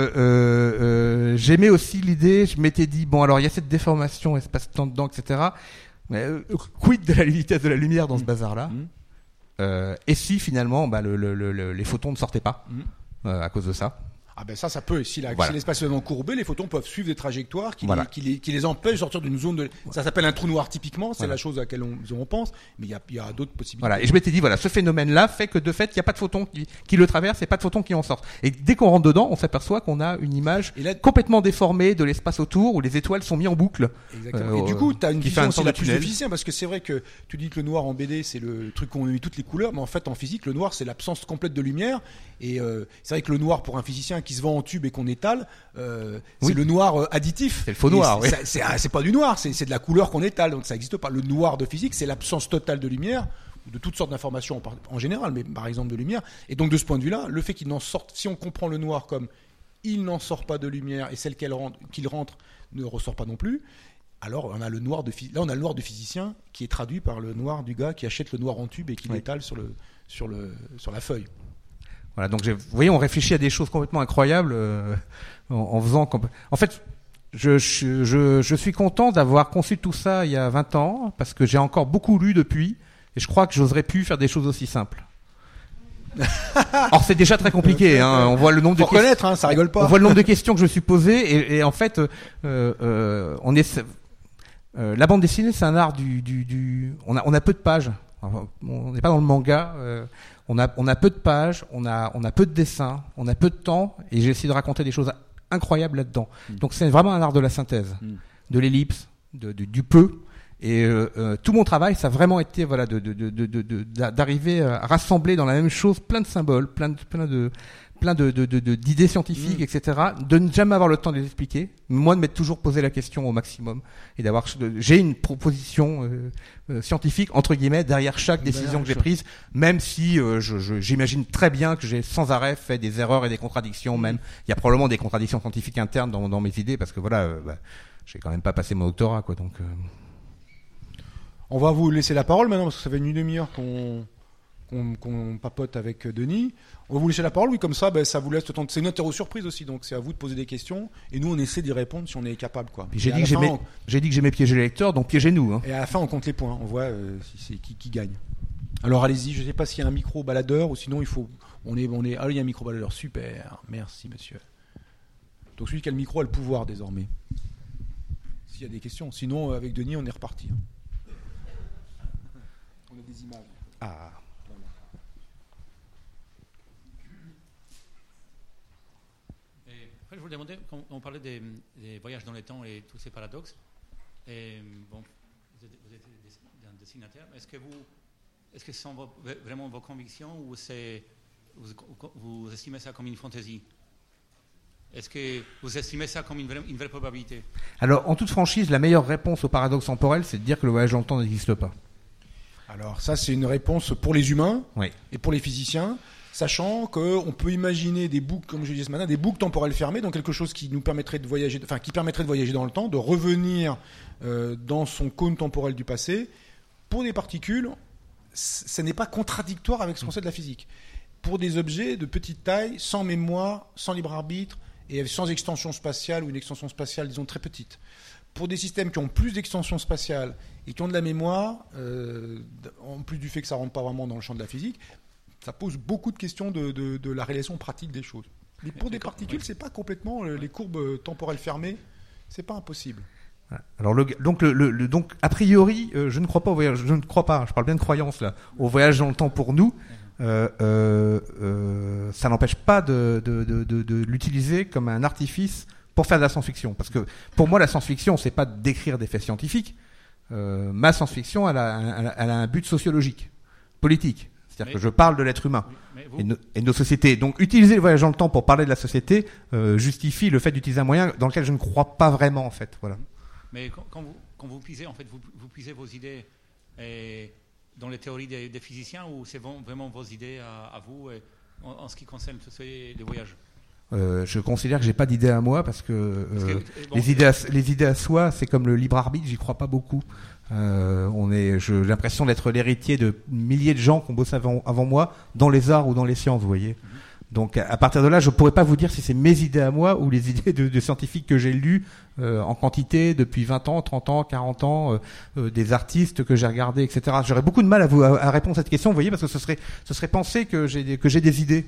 j'aimais aussi l'idée. Je m'étais dit bon, alors il y a cette déformation, espace-temps dedans, etc. Mais quid de la vitesse de la lumière dans ce bazar-là Et si finalement, les photons ne sortaient pas à cause de ça? Ah ben ça peut. Si l'espace est vraiment courbé, les photons peuvent suivre des trajectoires qui les empêchent de sortir d'une zone de... Ça s'appelle un trou noir typiquement, c'est la chose à laquelle on pense, mais il y a d'autres possibilités. Voilà. Et je m'étais dit, ce phénomène-là fait que de fait, il n'y a pas de photons qui le traversent et pas de photons qui en sortent. Et dès qu'on rentre dedans, on s'aperçoit qu'on a une image complètement déformée de l'espace autour où les étoiles sont mises en boucle. Exactement. Et du coup, tu as une vision aussi la plus de physicien, parce que c'est vrai que tu dis que le noir en BD, c'est le truc où on met toutes les couleurs, mais en fait, en physique, le noir, c'est l'absence complète de lumière. Et c'est vrai que le noir, pour un physicien qui se vend en tube et qu'on étale, c'est le noir additif. C'est le faux noir, oui. C'est pas du noir, c'est de la couleur qu'on étale, donc ça n'existe pas. Le noir de physique, c'est l'absence totale de lumière, de toutes sortes d'informations en général, mais par exemple de lumière. Et donc de ce point de vue-là, le fait qu'il n'en sorte, si on comprend le noir comme il n'en sort pas de lumière et celle qu'il rentre ne ressort pas non plus, alors on a le noir là on a le noir de physicien qui est traduit par le noir du gars qui achète le noir en tube et qui l'étale sur la feuille. Voilà, donc vous voyez, on réfléchit à des choses complètement incroyables en faisant. En fait, je suis content d'avoir conçu tout ça il y a 20 ans parce que j'ai encore beaucoup lu depuis et je crois que j'aurais pu faire des choses aussi simples. Or c'est déjà très compliqué. Hein. On voit le nombre de questions. Ça rigole pas. On voit le nombre de questions que je me suis posées et en fait, on est. La bande dessinée, c'est un art on a peu de pages. On n'est pas dans le manga. On a peu de pages, on a peu de dessins, on a peu de temps, et j'ai essayé de raconter des choses incroyables là-dedans. Donc c'est vraiment un art de la synthèse, de l'ellipse, du peu. Et tout mon travail, ça a vraiment été d'arriver à rassembler dans la même chose plein de symboles, plein d'idées scientifiques, etc. De ne jamais avoir le temps de les expliquer. Moi, de m'être toujours posé la question au maximum et j'ai une proposition scientifique entre guillemets derrière chaque décision que j'ai prise, même si j'imagine très bien que j'ai sans arrêt fait des erreurs et des contradictions. Même il y a probablement des contradictions scientifiques internes dans mes idées parce que j'ai quand même pas passé mon doctorat, quoi. Donc on va vous laisser la parole maintenant parce que ça fait une demi-heure qu'on papote avec Denis. On va vous laisser la parole, oui, comme ça, ça vous laisse le temps. C'est une interro surprise aussi, donc c'est à vous de poser des questions et nous on essaie d'y répondre si on est capable, quoi. J'ai dit que j'aimais piéger les lecteurs, donc piégez-nous. Hein. Et à la fin on compte les points, on voit si c'est qui gagne. Alors allez-y, je sais pas s'il y a un micro baladeur ou sinon il y a un micro baladeur, super, merci monsieur. Donc celui qui a le micro a le pouvoir désormais. S'il y a des questions, sinon avec Denis on est reparti. On a des images. Ah. Après, je voulais demander, quand on parlait des voyages dans le temps et tous ces paradoxes, et bon, vous êtes un dessinateur, est-ce que ce sont vraiment vos convictions ou vous estimez ça comme une fantaisie? Est-ce que vous estimez ça comme une vraie probabilité? Alors, en toute franchise, la meilleure réponse au paradoxe temporel, c'est de dire que le voyage dans le temps n'existe pas. Alors ça, c'est une réponse pour les humains Oui. et pour les physiciens, sachant qu'on peut imaginer des boucles, comme je disais ce matin, des boucles temporelles fermées, donc quelque chose qui nous permettrait de voyager, enfin qui permettrait de voyager dans le temps, de revenir dans son cône temporel du passé. Pour des particules, ce n'est pas contradictoire avec ce qu'on sait de la physique. Pour des objets de petite taille, sans mémoire, sans libre arbitre et sans extension spatiale ou une extension spatiale, disons, très petite. Pour des systèmes qui ont plus d'extension spatiale et qui ont de la mémoire, en plus du fait que ça ne rentre pas vraiment dans le champ de la physique, ça pose beaucoup de questions de la réalisation pratique des choses. Mais pour des particules, c'est pas complètement les courbes temporelles fermées, c'est pas impossible. Alors donc a priori, je ne crois pas au voyage. Je ne crois pas. Je parle bien de croyance là. Au voyage dans le temps pour nous, ça n'empêche pas de l'utiliser comme un artifice pour faire de la science-fiction. Parce que pour moi, la science-fiction, c'est pas d'écrire des faits scientifiques. Ma science-fiction, elle a un but sociologique, politique. C'est-à-dire que je parle de l'être humain et de nos sociétés. Donc, utiliser le voyage dans le temps pour parler de la société justifie le fait d'utiliser un moyen dans lequel je ne crois pas vraiment, en fait. Voilà. Mais quand vous puisez, en fait, vous puisez vos idées dans les théories des physiciens ou c'est vraiment vos idées à vous en ce qui concerne les voyages? Je considère que j'ai pas d'idée à moi parce que les idées à soi, c'est comme le libre arbitre, j'y crois pas beaucoup. J'ai l'impression d'être l'héritier de milliers de gens qui ont bossé avant moi dans les arts ou dans les sciences, vous voyez. Donc à partir de là, je pourrais pas vous dire si c'est mes idées à moi ou les idées de scientifiques que j'ai lus en quantité depuis 20 ans, 30 ans, 40 ans, des artistes que j'ai regardés, etc. J'aurais beaucoup de mal à répondre à cette question, vous voyez, parce que ce serait penser que j'ai des idées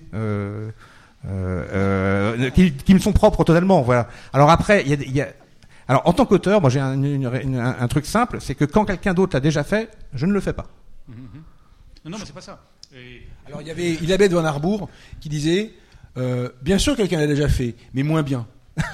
qui me sont propres totalement, voilà. Alors après, alors en tant qu'auteur, moi j'ai un truc simple, c'est que quand quelqu'un d'autre l'a déjà fait, je ne le fais pas. Non, mais c'est pas ça. Alors il y avait Elisabeth von Harbour qui disait bien sûr quelqu'un l'a déjà fait, mais moins bien.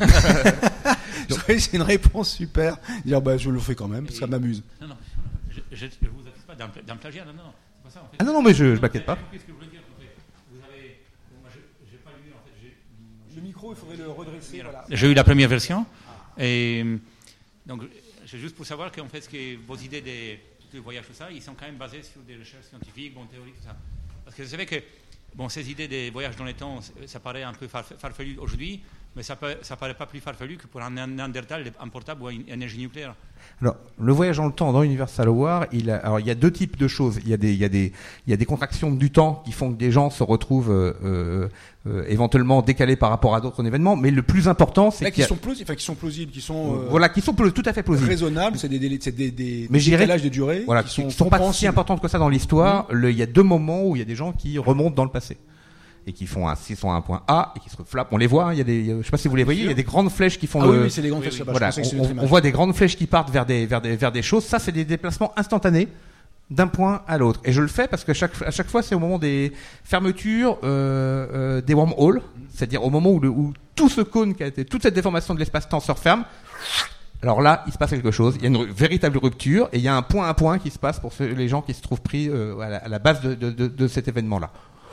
C'est une réponse super. Dire je le fais quand même parce que ça m'amuse. Non, je vous accuse pas d'un plagiat, non, c'est pas ça. En fait. Ah non, mais je m'inquiète pas. Qu'est-ce que je voulais dire en fait, vous avez, moi j'ai pas lu en fait. Le micro, il faudrait le redresser. Voilà. J'ai eu la première version et donc c'est juste pour savoir qu'en fait vos idées de voyage tout ça, ils sont quand même basés sur des recherches scientifiques, théoriques, tout ça. Parce que vous savez que ces idées des voyages dans les temps, ça paraît un peu farfelu aujourd'hui, mais ça paraît pas plus farfelu que pour un Néandertal, un portable ou une énergie nucléaire. Alors, le voyage dans le temps dans Universal War, il y a deux types de choses. Il y a des contractions du temps qui font que des gens se retrouvent éventuellement décalés par rapport à d'autres événements, mais le plus important, c'est qui sont plausibles, qui sont tout à fait plausibles, raisonnables, c'est des décalages de durée, voilà, qui sont pas si importantes que ça dans l'histoire. Il y a deux moments où il y a des gens qui remontent dans le passé et qui sont à un point A et qui se flappent. On les voit, je sais pas si vous les voyez, il y a des grandes flèches qui font oui, c'est des grandes flèches. Voilà, on voit des grandes flèches qui partent vers des choses. Ça, c'est des déplacements instantanés d'un point à l'autre. Et je le fais parce que à chaque fois, c'est au moment des fermetures des wormholes, c'est-à-dire au moment où tout ce cône toute cette déformation de l'espace-temps se referme. Alors là, il se passe quelque chose. Il y a une véritable rupture et il y a un point à point qui se passe pour les gens qui se trouvent pris à la base de cet événement-là.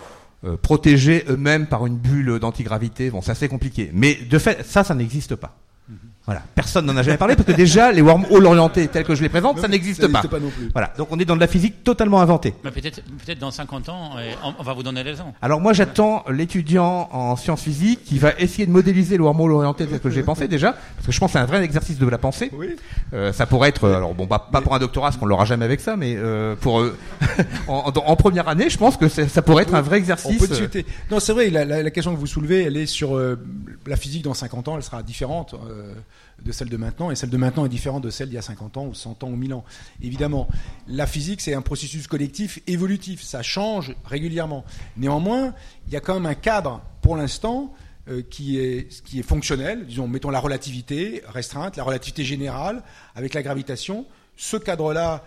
Protégés eux-mêmes par une bulle d'antigravité, c'est assez compliqué. Mais de fait, ça n'existe pas. Voilà, personne n'en a jamais parlé parce que déjà les wormholes orientés tels que je les présente, ça n'existe pas. pas non plus. Voilà, donc on est dans de la physique totalement inventée. Mais peut-être dans 50 ans, on va vous donner raison. Alors moi j'attends l'étudiant en sciences physiques qui va essayer de modéliser le wormhole orienté tel que j'ai pensé déjà, parce que je pense que c'est un vrai exercice de la pensée. Oui. Ça pourrait être, pas pour un doctorat, parce qu'on l'aura jamais avec ça, mais pour en première année, je pense que ça pourrait être un vrai exercice. On peut discuter. Non, c'est vrai, la question que vous soulevez, elle est sur la physique dans 50 ans, elle sera différente de celle de maintenant, et celle de maintenant est différente de celle d'il y a 50 ans ou 100 ans ou 1000 ans. Évidemment, la physique, c'est un processus collectif évolutif, ça change régulièrement. Néanmoins, il y a quand même un cadre, pour l'instant, qui est fonctionnel, disons, mettons la relativité restreinte, la relativité générale, avec la gravitation. Ce cadre-là,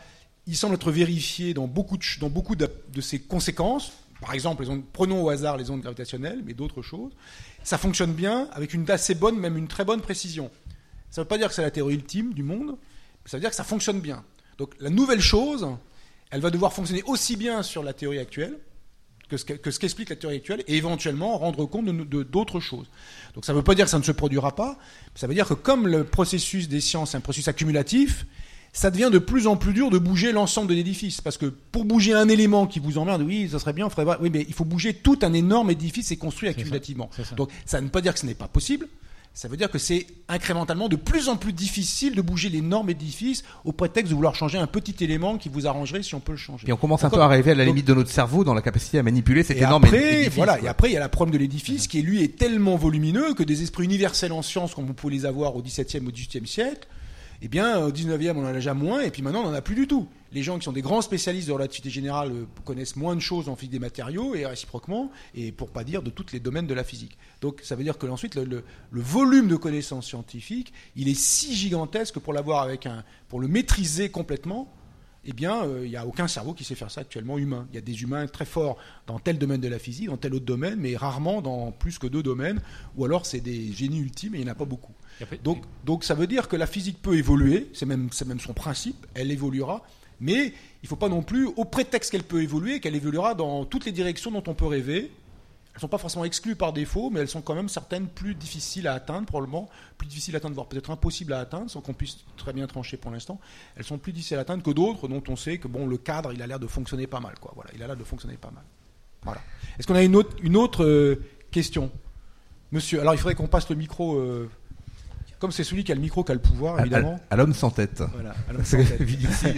il semble être vérifié dans beaucoup de ses conséquences. Par exemple, prenons au hasard les ondes gravitationnelles, mais d'autres choses. Ça fonctionne bien avec une assez bonne, même une très bonne précision. Ça ne veut pas dire que c'est la théorie ultime du monde, mais ça veut dire que ça fonctionne bien. Donc la nouvelle chose, elle va devoir fonctionner aussi bien sur la théorie actuelle que ce qu'explique la théorie actuelle, et éventuellement rendre compte d'autres choses. Donc ça ne veut pas dire que ça ne se produira pas, mais ça veut dire que comme le processus des sciences est un processus accumulatif, ça devient de plus en plus dur de bouger l'ensemble de l'édifice. Parce que pour bouger un élément qui vous emmerde, oui, ça serait bien, oui, mais il faut bouger tout un énorme édifice et construit accumulativement. C'est ça. Donc ça ne veut pas dire que ce n'est pas possible. Ça veut dire que c'est incrémentalement de plus en plus difficile de bouger l'énorme édifice au prétexte de vouloir changer un petit élément qui vous arrangerait si on peut le changer. Et on commence un peu à arriver à la limite de notre cerveau dans la capacité à manipuler cet énorme édifice. Voilà, et après, il y a la problème de l'édifice qui, lui, est tellement volumineux que des esprits universels en sciences, comme vous pouvez les avoir au XVIIe ou au XVIIIe siècle, eh bien, au 19e, on en a déjà moins, et puis maintenant, on n'en a plus du tout. Les gens qui sont des grands spécialistes de relativité générale connaissent moins de choses en physique des matériaux, et réciproquement, et pour pas dire de tous les domaines de la physique. Donc, ça veut dire que ensuite, le volume de connaissances scientifiques, il est si gigantesque que pour le maîtriser complètement, eh bien, il n'y a aucun cerveau qui sait faire ça actuellement humain. Il y a des humains très forts dans tel domaine de la physique, dans tel autre domaine, mais rarement dans plus que 2 domaines, ou alors c'est des génies ultimes, et il n'y en a pas beaucoup. Donc ça veut dire que la physique peut évoluer, c'est même son principe, elle évoluera, mais il ne faut pas non plus, au prétexte qu'elle peut évoluer, qu'elle évoluera dans toutes les directions dont on peut rêver. Elles ne sont pas forcément exclues par défaut, mais elles sont quand même certaines plus difficiles à atteindre, probablement plus difficiles à atteindre, voire peut-être impossibles à atteindre, sans qu'on puisse très bien trancher pour l'instant. Elles sont plus difficiles à atteindre que d'autres dont on sait que le cadre, il a l'air de fonctionner pas mal, quoi. Voilà, il a l'air de fonctionner pas mal. Voilà. Est-ce qu'on a une autre question, monsieur? Alors il faudrait qu'on passe le micro. Comme c'est celui qui a le micro qui a le pouvoir, évidemment. À l'homme sans tête. Voilà, à l'homme sans tête.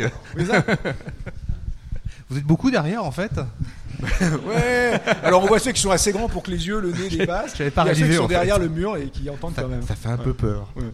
Vous êtes beaucoup derrière, en fait. Ouais. Alors on voit ceux qui sont assez grands pour que les yeux, le nez dépassent. J'avais pas il y a ceux qui sont derrière fait. le mur et qui entendent quand même. Ça fait un peu peur. Ouais.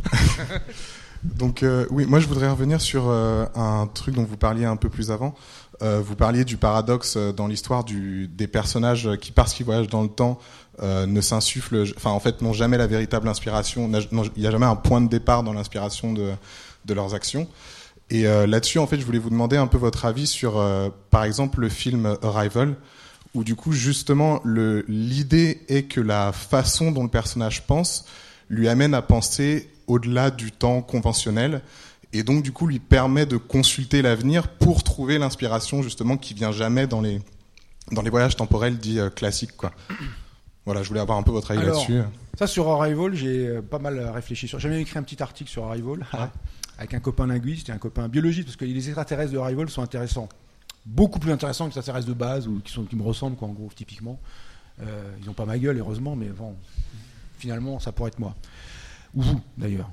Donc oui, moi je voudrais revenir sur un truc dont vous parliez un peu plus avant. Vous parliez du paradoxe dans l'histoire des personnages qui, parce qu'ils voyagent dans le temps, ne s'insufflent, en fait, n'ont jamais la véritable inspiration. Il n'y a jamais un point de départ dans l'inspiration de leurs actions. Et là-dessus, en fait, je voulais vous demander un peu votre avis sur, par exemple, le film Arrival, où du coup, justement, l'idée est que la façon dont le personnage pense lui amène à penser au-delà du temps conventionnel, et donc du coup lui permet de consulter l'avenir pour trouver l'inspiration justement qui vient jamais dans les voyages temporels dits classiques, quoi. Voilà, je voulais avoir un peu votre avis là-dessus. Ça, sur Arrival, j'ai pas mal réfléchi sur. J'ai même écrit un petit article sur Arrival avec un copain linguiste et un copain biologiste, parce que les extraterrestres de Arrival sont intéressants, beaucoup plus intéressants que les extraterrestres de base ou qui me ressemblent, quoi, en gros, typiquement. Ils n'ont pas ma gueule, heureusement, mais bon, finalement, ça pourrait être moi. Ou vous, d'ailleurs.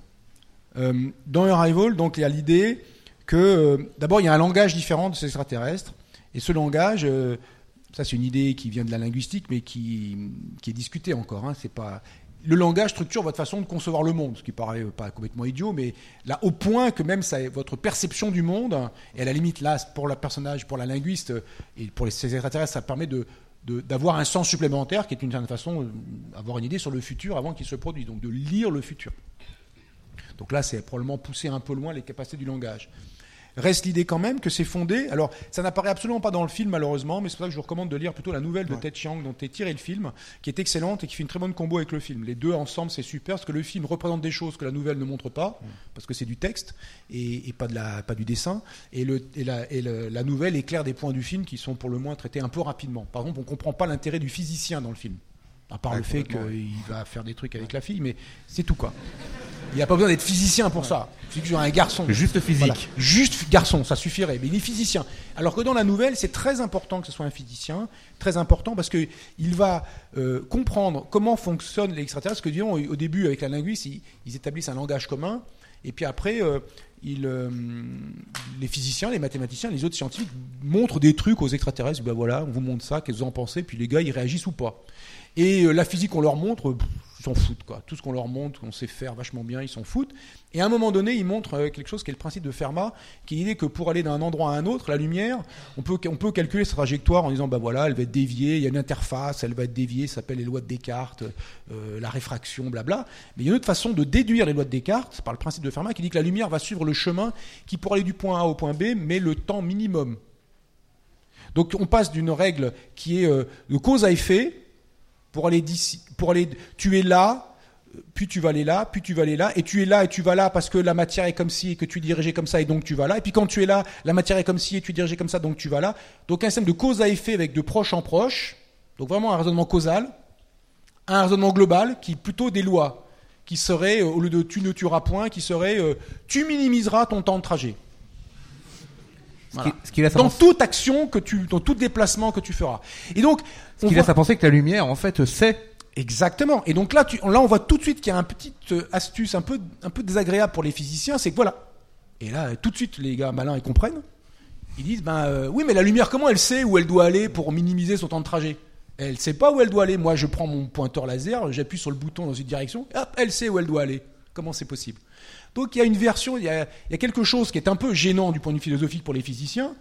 Dans Arrival, donc, il y a l'idée que, d'abord, il y a un langage différent de ces extraterrestres, et ce langage, ça c'est une idée qui vient de la linguistique, mais qui est discutée encore. Hein, c'est pas... Le langage structure votre façon de concevoir le monde, ce qui paraît pas complètement idiot, mais là, au point que même votre perception du monde, et à la limite, là, pour le personnage, pour la linguiste, et pour ces extraterrestres, ça permet d'avoir un sens supplémentaire, qui est une certaine façon d'avoir une idée sur le futur avant qu'il se produise, donc de lire le futur. Donc là, c'est probablement pousser un peu loin les capacités du langage. Reste l'idée quand même que c'est fondé. Alors, ça n'apparaît absolument pas dans le film, malheureusement, mais c'est pour ça que je vous recommande de lire plutôt la nouvelle de Ted Chiang, dont est tiré le film, qui est excellente et qui fait une très bonne combo avec le film. Les deux ensemble, c'est super, parce que le film représente des choses que la nouvelle ne montre pas, parce que c'est du texte et pas du dessin. Et la nouvelle éclaire des points du film qui sont pour le moins traités un peu rapidement. Par exemple, on ne comprend pas l'intérêt du physicien dans le film, à part le fait qu'il va faire des trucs avec la fille, mais c'est tout, quoi. Il n'y a pas besoin d'être physicien pour ça. Il suffit que un garçon. Juste physique. Voilà. Juste garçon, ça suffirait. Mais il est physicien. Alors que dans la nouvelle, c'est très important que ce soit un physicien. Très important parce qu'il va comprendre comment fonctionnent les extraterrestres. Parce que, disons, au début, avec la linguiste, ils établissent un langage commun. Et puis après, les physiciens, les mathématiciens, les autres scientifiques montrent des trucs aux extraterrestres. Ben voilà, on vous montre ça, qu'est-ce que vous en pensez? Puis les gars, ils réagissent ou pas. Et la physique, on leur montre, s'en foutent, quoi. Tout ce qu'on leur montre, qu'on sait faire vachement bien, ils s'en foutent. Et à un moment donné, ils montrent quelque chose qui est le principe de Fermat, qui est l'idée que pour aller d'un endroit à un autre, la lumière, on peut calculer sa trajectoire en disant, bah voilà, elle va être déviée, il y a une interface, elle va être déviée, ça s'appelle les lois de Descartes, la réfraction, blabla. Mais il y a une autre façon de déduire les lois de Descartes, par le principe de Fermat, qui dit que la lumière va suivre le chemin qui, pour aller du point A au point B, met le temps minimum. Donc on passe d'une règle qui est de cause à effet, pour aller tu es là, puis tu vas aller là, puis tu vas aller là, et tu es là et tu vas là parce que la matière est comme ci et que tu es dirigé comme ça et donc tu vas là, et puis quand tu es là, la matière est comme ci et tu es dirigé comme ça donc tu vas là. Donc un système de cause à effet avec de proche en proche, donc vraiment un raisonnement causal, un raisonnement global qui est plutôt des lois, qui serait, au lieu de tu ne tueras point, qui serait tu minimiseras ton temps de trajet. Voilà. Dans toute action dans tout déplacement que tu feras. Et donc, ce qui laisse à penser que la lumière, en fait, c'est exactement. Et donc là, on voit tout de suite qu'il y a une petite astuce un peu désagréable pour les physiciens, c'est que voilà. Et là, tout de suite, les gars malins, ils comprennent. Ils disent, oui, mais la lumière, comment elle sait où elle doit aller pour minimiser son temps de trajet ? Elle sait pas où elle doit aller. Moi, je prends mon pointeur laser, j'appuie sur le bouton dans une direction, hop, elle sait où elle doit aller. Comment c'est possible ? Donc il y a une version, il y a quelque chose qui est un peu gênant du point de vue philosophique pour les physiciens,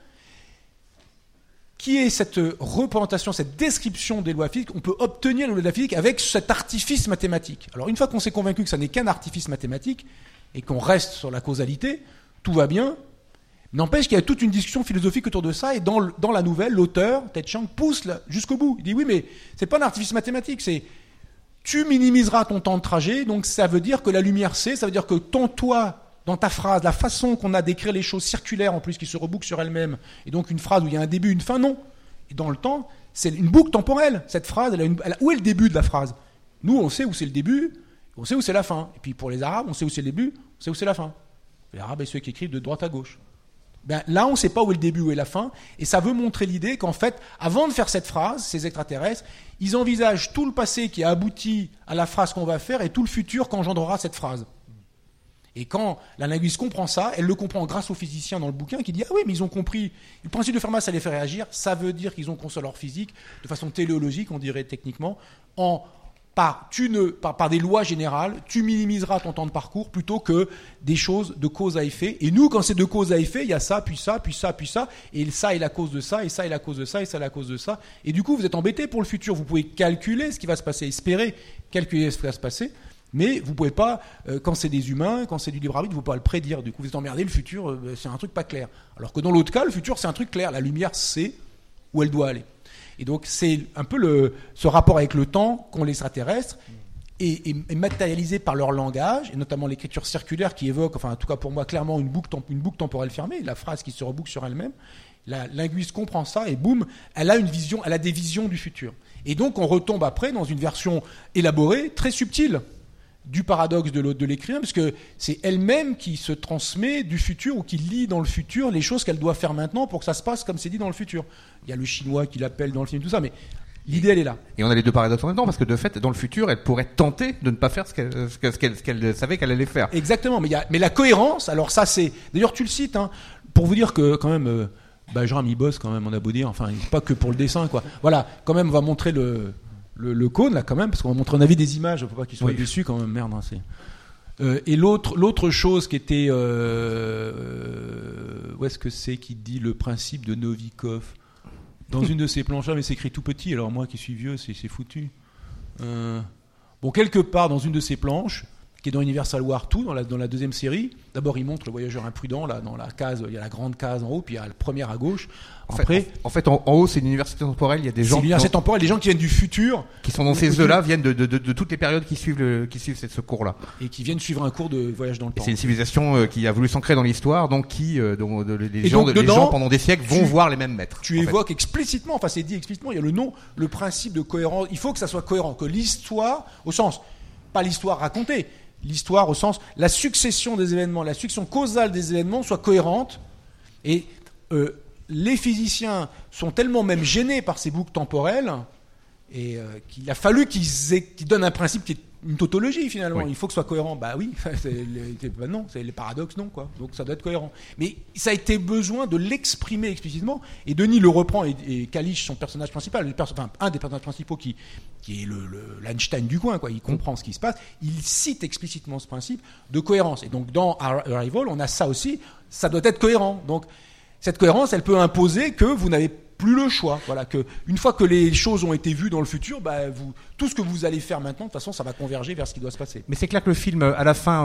qui est cette représentation, cette description des lois physiques. On peut obtenir les lois de la physique avec cet artifice mathématique. Alors une fois qu'on s'est convaincu que ça n'est qu'un artifice mathématique, et qu'on reste sur la causalité, tout va bien. N'empêche qu'il y a toute une discussion philosophique autour de ça, et dans la nouvelle, l'auteur, Ted Chiang, pousse jusqu'au bout. Il dit oui, mais c'est pas un artifice mathématique, c'est tu minimiseras ton temps de trajet, donc ça veut dire que la lumière c'est, ça veut dire que toi, dans ta phrase, la façon qu'on a d'écrire les choses circulaires en plus, qui se rebouclent sur elles-mêmes, et donc une phrase où il y a un début, une fin, non. Et dans le temps, c'est une boucle temporelle. Cette phrase, où est le début de la phrase ? Nous, on sait où c'est le début, on sait où c'est la fin. Et puis pour les Arabes, on sait où c'est le début, on sait où c'est la fin. Les Arabes, c'est ceux qui écrivent de droite à gauche. Là, on ne sait pas où est le début, où est la fin, et ça veut montrer l'idée qu'en fait, avant de faire cette phrase, ces extraterrestres, ils envisagent tout le passé qui a abouti à la phrase qu'on va faire et tout le futur qu'engendrera cette phrase. Et quand la linguiste comprend ça, elle le comprend grâce aux physiciens dans le bouquin qui dit « Ah oui, mais ils ont compris, le principe de Fermat, ça les fait réagir, ça veut dire qu'ils ont conçu leur physique de façon téléologique, on dirait techniquement, par des lois générales, tu minimiseras ton temps de parcours plutôt que des choses de cause à effet. Et nous, quand c'est de cause à effet, il y a ça, puis ça, puis ça, puis ça, et ça est la cause de ça, et ça est la cause de ça, et ça est la cause de ça. Et du coup, vous êtes embêtés pour le futur. Vous pouvez calculer ce qui va se passer, espérer calculer ce qui va se passer, mais vous ne pouvez pas, quand c'est des humains, quand c'est du libre arbitre, vous ne pouvez pas le prédire. Du coup, vous êtes emmerdés, le futur, c'est un truc pas clair. Alors que dans l'autre cas, le futur, c'est un truc clair. La lumière sait où elle doit aller. Et donc, c'est un peu ce rapport avec le temps qu'ont les extraterrestres est matérialisé par leur langage, et notamment l'écriture circulaire qui évoque, enfin, en tout cas pour moi, clairement une boucle temporelle fermée, la phrase qui se reboucle sur elle-même. La linguiste comprend ça, et boum, elle a des visions du futur. Et donc, on retombe après dans une version élaborée, très subtile, du paradoxe de l'écrivain, parce que c'est elle-même qui se transmet du futur ou qui lit dans le futur les choses qu'elle doit faire maintenant pour que ça se passe comme c'est dit dans le futur. Il y a le chinois qui l'appelle dans le film, tout ça, mais l'idée, elle est là. Et on a les deux paradoxes en même temps, parce que de fait, dans le futur, elle pourrait tenter de ne pas faire ce qu'elle savait qu'elle allait faire. Exactement, mais la cohérence, alors ça c'est... D'ailleurs, tu le cites, hein, pour vous dire que quand même, Jean il bosse quand même, on a beau dire, enfin, pas que pour le dessin, quoi. Voilà, quand même, on va montrer le cône là quand même, parce qu'on va montrer un avis des images, il ne faut pas qu'ils soient déçus quand même, merde. Hein, et l'autre chose qui était, où est-ce que c'est qui dit le principe de Novikov dans une de ses planches, mais c'est écrit tout petit, alors moi qui suis vieux, c'est foutu. Quelque part dans une de ses planches, qui est dans Universal War 2, dans la deuxième série, d'abord il montre le voyageur imprudent, là, dans la case, il y a la grande case en haut, puis il y a la première à gauche. En fait, en haut, c'est l'université temporelle, il y a des gens... C'est l'université temporelle, des gens qui viennent du futur. Qui sont dans ces œufs-là, viennent de toutes les périodes qui suivent ce cours-là. Et qui viennent suivre un cours de voyage dans le temps. Et c'est une civilisation qui a voulu s'ancrer dans l'histoire, donc les gens pendant des siècles vont voir les mêmes maîtres. Tu évoques explicitement, enfin c'est dit explicitement, il y a le principe de cohérence, il faut que ça soit cohérent, que l'histoire, au sens, pas l'histoire racontée, l'histoire au sens, la succession des événements, la succession causale des événements soit cohérente. Et les physiciens sont tellement même gênés par ces boucles temporelles, et qu'il a fallu qu'ils donnent un principe qui est une tautologie finalement. Oui. Il faut que ce soit cohérent. Bah oui, non, c'est les paradoxes, non quoi. Donc ça doit être cohérent. Mais ça a été besoin de l'exprimer explicitement. Et Denis le reprend et Kalisch, son personnage principal, un des personnages principaux qui est l'Einstein du coin, quoi. Il comprend ce qui se passe. Il cite explicitement ce principe de cohérence. Et donc dans Arrival, on a ça aussi. Ça doit être cohérent. Donc cette cohérence, elle peut imposer que vous n'avez plus le choix. Voilà, que une fois que les choses ont été vues dans le futur, bah, tout ce que vous allez faire maintenant, de toute façon, ça va converger vers ce qui doit se passer. Mais c'est clair que le film, à la fin,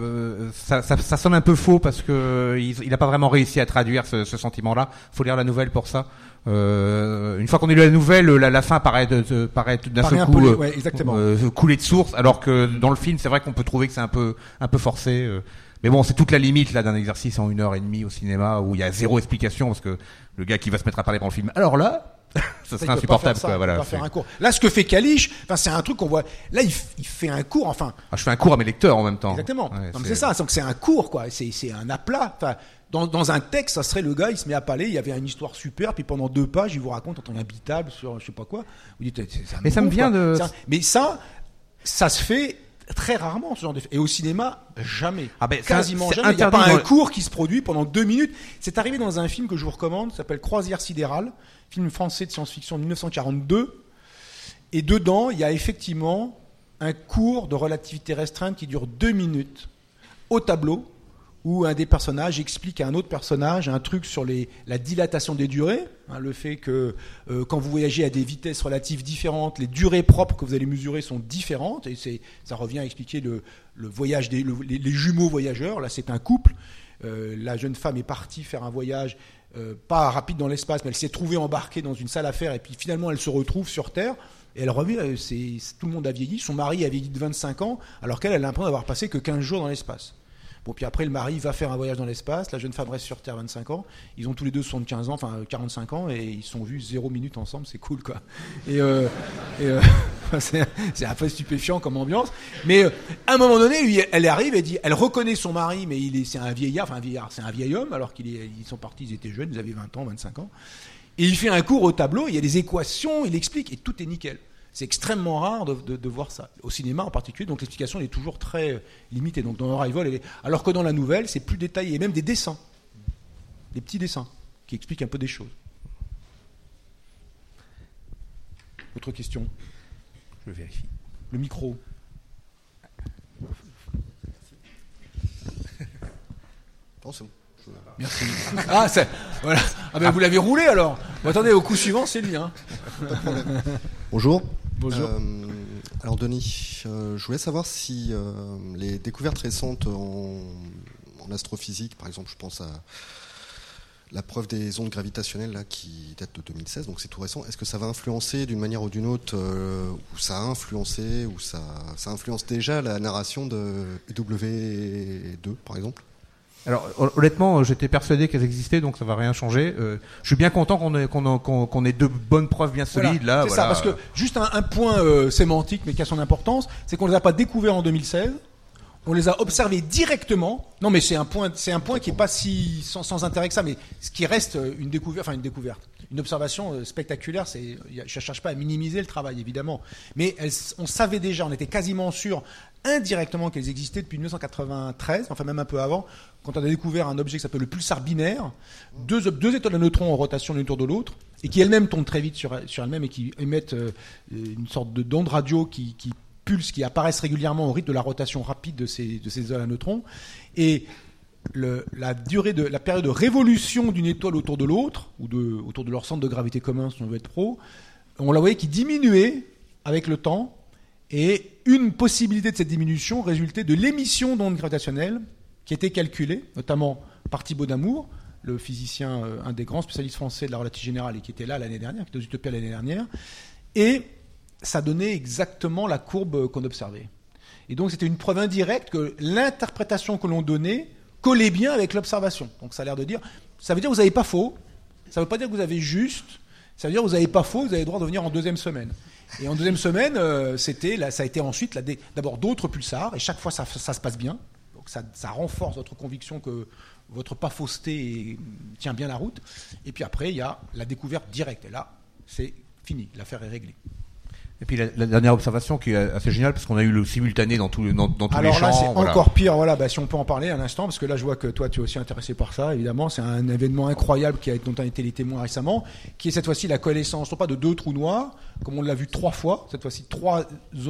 ça sonne un peu faux parce que il n'a pas vraiment réussi à traduire ce sentiment-là. Faut lire la nouvelle pour ça. Une fois qu'on a lu la nouvelle, la fin paraît d'un seul coup couler de source, alors que dans le film, c'est vrai qu'on peut trouver que c'est un peu forcé. Mais bon, c'est toute la limite là d'un exercice en 1h30 au cinéma où il y a zéro explication parce que le gars qui va se mettre à parler pendant le film. Alors là, ça serait insupportable, quoi. Voilà. Pas faire un cours. Là, ce que fait Kalisch, c'est un truc qu'on voit. Là, il fait un cours. Enfin. Je fais un cours à mes lecteurs en même temps. Exactement. Ouais, non, mais c'est ça. Donc c'est un cours, quoi. C'est un aplat. Enfin, dans un texte, ça serait le gars, il se met à parler. Il y avait une histoire super, puis pendant 2 pages, il vous raconte en ton habitable sur je sais pas quoi. Vous dites, mais ça me vient de. Mais ça se fait. Très rarement ce genre d'effet. Et au cinéma, jamais. Quasiment jamais. Il n'y a pas un cours qui se produit pendant 2 minutes. C'est arrivé dans un film que je vous recommande, ça s'appelle Croisière sidérale, film français de science-fiction de 1942. Et dedans, il y a effectivement un cours de relativité restreinte qui dure 2 minutes au tableau, où un des personnages explique à un autre personnage un truc sur la dilatation des durées, le fait que quand vous voyagez à des vitesses relatives différentes, les durées propres que vous allez mesurer sont différentes, et ça revient à expliquer le voyage les jumeaux voyageurs. Là, c'est un couple. La jeune femme est partie faire un voyage pas rapide dans l'espace, mais elle s'est trouvée embarquée dans une salle à faire, et puis finalement elle se retrouve sur Terre. Et elle revient, tout le monde a vieilli. Son mari a vieilli de 25 ans, alors qu'elle a l'impression d'avoir passé que 15 jours dans l'espace. Bon, puis après, le mari va faire un voyage dans l'espace, la jeune femme reste sur Terre 25 ans, ils ont tous les deux 75 ans, enfin 45 ans, et ils sont vus 0 minute ensemble, c'est cool, quoi. C'est un peu stupéfiant comme ambiance. Mais à un moment donné, lui, elle arrive, elle reconnaît son mari, mais c'est un vieil homme, alors ils sont partis, ils étaient jeunes, ils avaient 20 ans, 25 ans. Et il fait un cours au tableau, il y a des équations, il explique, et tout est nickel. C'est extrêmement rare de voir ça. Au cinéma en particulier, donc l'explication est toujours très limitée. Donc dans Arrival, alors que dans la nouvelle, c'est plus détaillé. Et même des dessins. Des petits dessins qui expliquent un peu des choses. Autre question ? Je vérifie. Le micro. Non, c'est bon. Merci. Voilà. Vous l'avez roulé alors. Bon, attendez, au coup suivant, c'est lui. Hein. Bonjour. Bonjour. Alors Denis, je voulais savoir si les découvertes récentes en astrophysique, par exemple, je pense à la preuve des ondes gravitationnelles là, qui date de 2016, donc c'est tout récent. Est-ce que ça va influencer d'une manière ou d'une autre, ou ça a influencé, ou ça influence déjà la narration de W2, par exemple ? Alors honnêtement, j'étais persuadé qu'elles existaient, donc ça va rien changer. Je suis bien content qu'on ait 2 bonnes preuves bien solides là. C'est ça, parce que juste un point sémantique, mais qui a son importance, c'est qu'on les a pas découverts en 2016. On les a observés directement. Non, mais c'est un point qui est pas si sans intérêt que ça, mais ce qui reste une découverte, une observation spectaculaire. Je cherche pas à minimiser le travail évidemment, mais on savait déjà, on était quasiment sûr indirectement qu'elles existaient depuis 1993, enfin même un peu avant, quand on a découvert un objet qui s'appelle le pulsar binaire, 2 étoiles de neutrons en rotation l'une autour de l'autre, et qui elles-mêmes tombent très vite sur elles-mêmes et qui émettent une sorte d'onde radio qui pulse, qui apparaissent régulièrement au rythme de la rotation rapide de ces étoiles à neutrons. Et la période de révolution d'une étoile autour de l'autre, ou autour de leur centre de gravité commun, si on veut être pro, on la voyait qui diminuait avec le temps, et une possibilité de cette diminution résultait de l'émission d'ondes gravitationnelles qui étaient calculées, notamment par Thibaut Damour, le physicien, un des grands spécialistes français de la relativité générale, et qui était là l'année dernière, qui était aux Utopias l'année dernière, et ça donnait exactement la courbe qu'on observait. Et donc c'était une preuve indirecte que l'interprétation que l'on donnait collait bien avec l'observation. Donc ça a l'air de dire, ça veut dire que vous n'avez pas faux, ça ne veut pas dire que vous avez juste, ça veut dire que vous n'avez pas faux, vous avez le droit de venir en 2e semaine. Et en 2e semaine, ça a été ensuite d'abord d'autres pulsars, et chaque fois ça se passe bien. Donc ça renforce votre conviction que votre pas fausseté tient bien la route. Et puis après, il y a la découverte directe. Et là, c'est fini, l'affaire est réglée. Et puis la dernière observation qui est assez géniale, parce qu'on a eu le simultané dans tous les champs. Alors là, c'est encore pire. Voilà, si on peut en parler un instant, parce que là, je vois que toi, tu es aussi intéressé par ça. Évidemment, c'est un événement incroyable dont on a été les témoins récemment, qui est cette fois-ci la connaissance, non pas de 2 trous noirs, comme on l'a vu 3 fois. Cette fois-ci, 3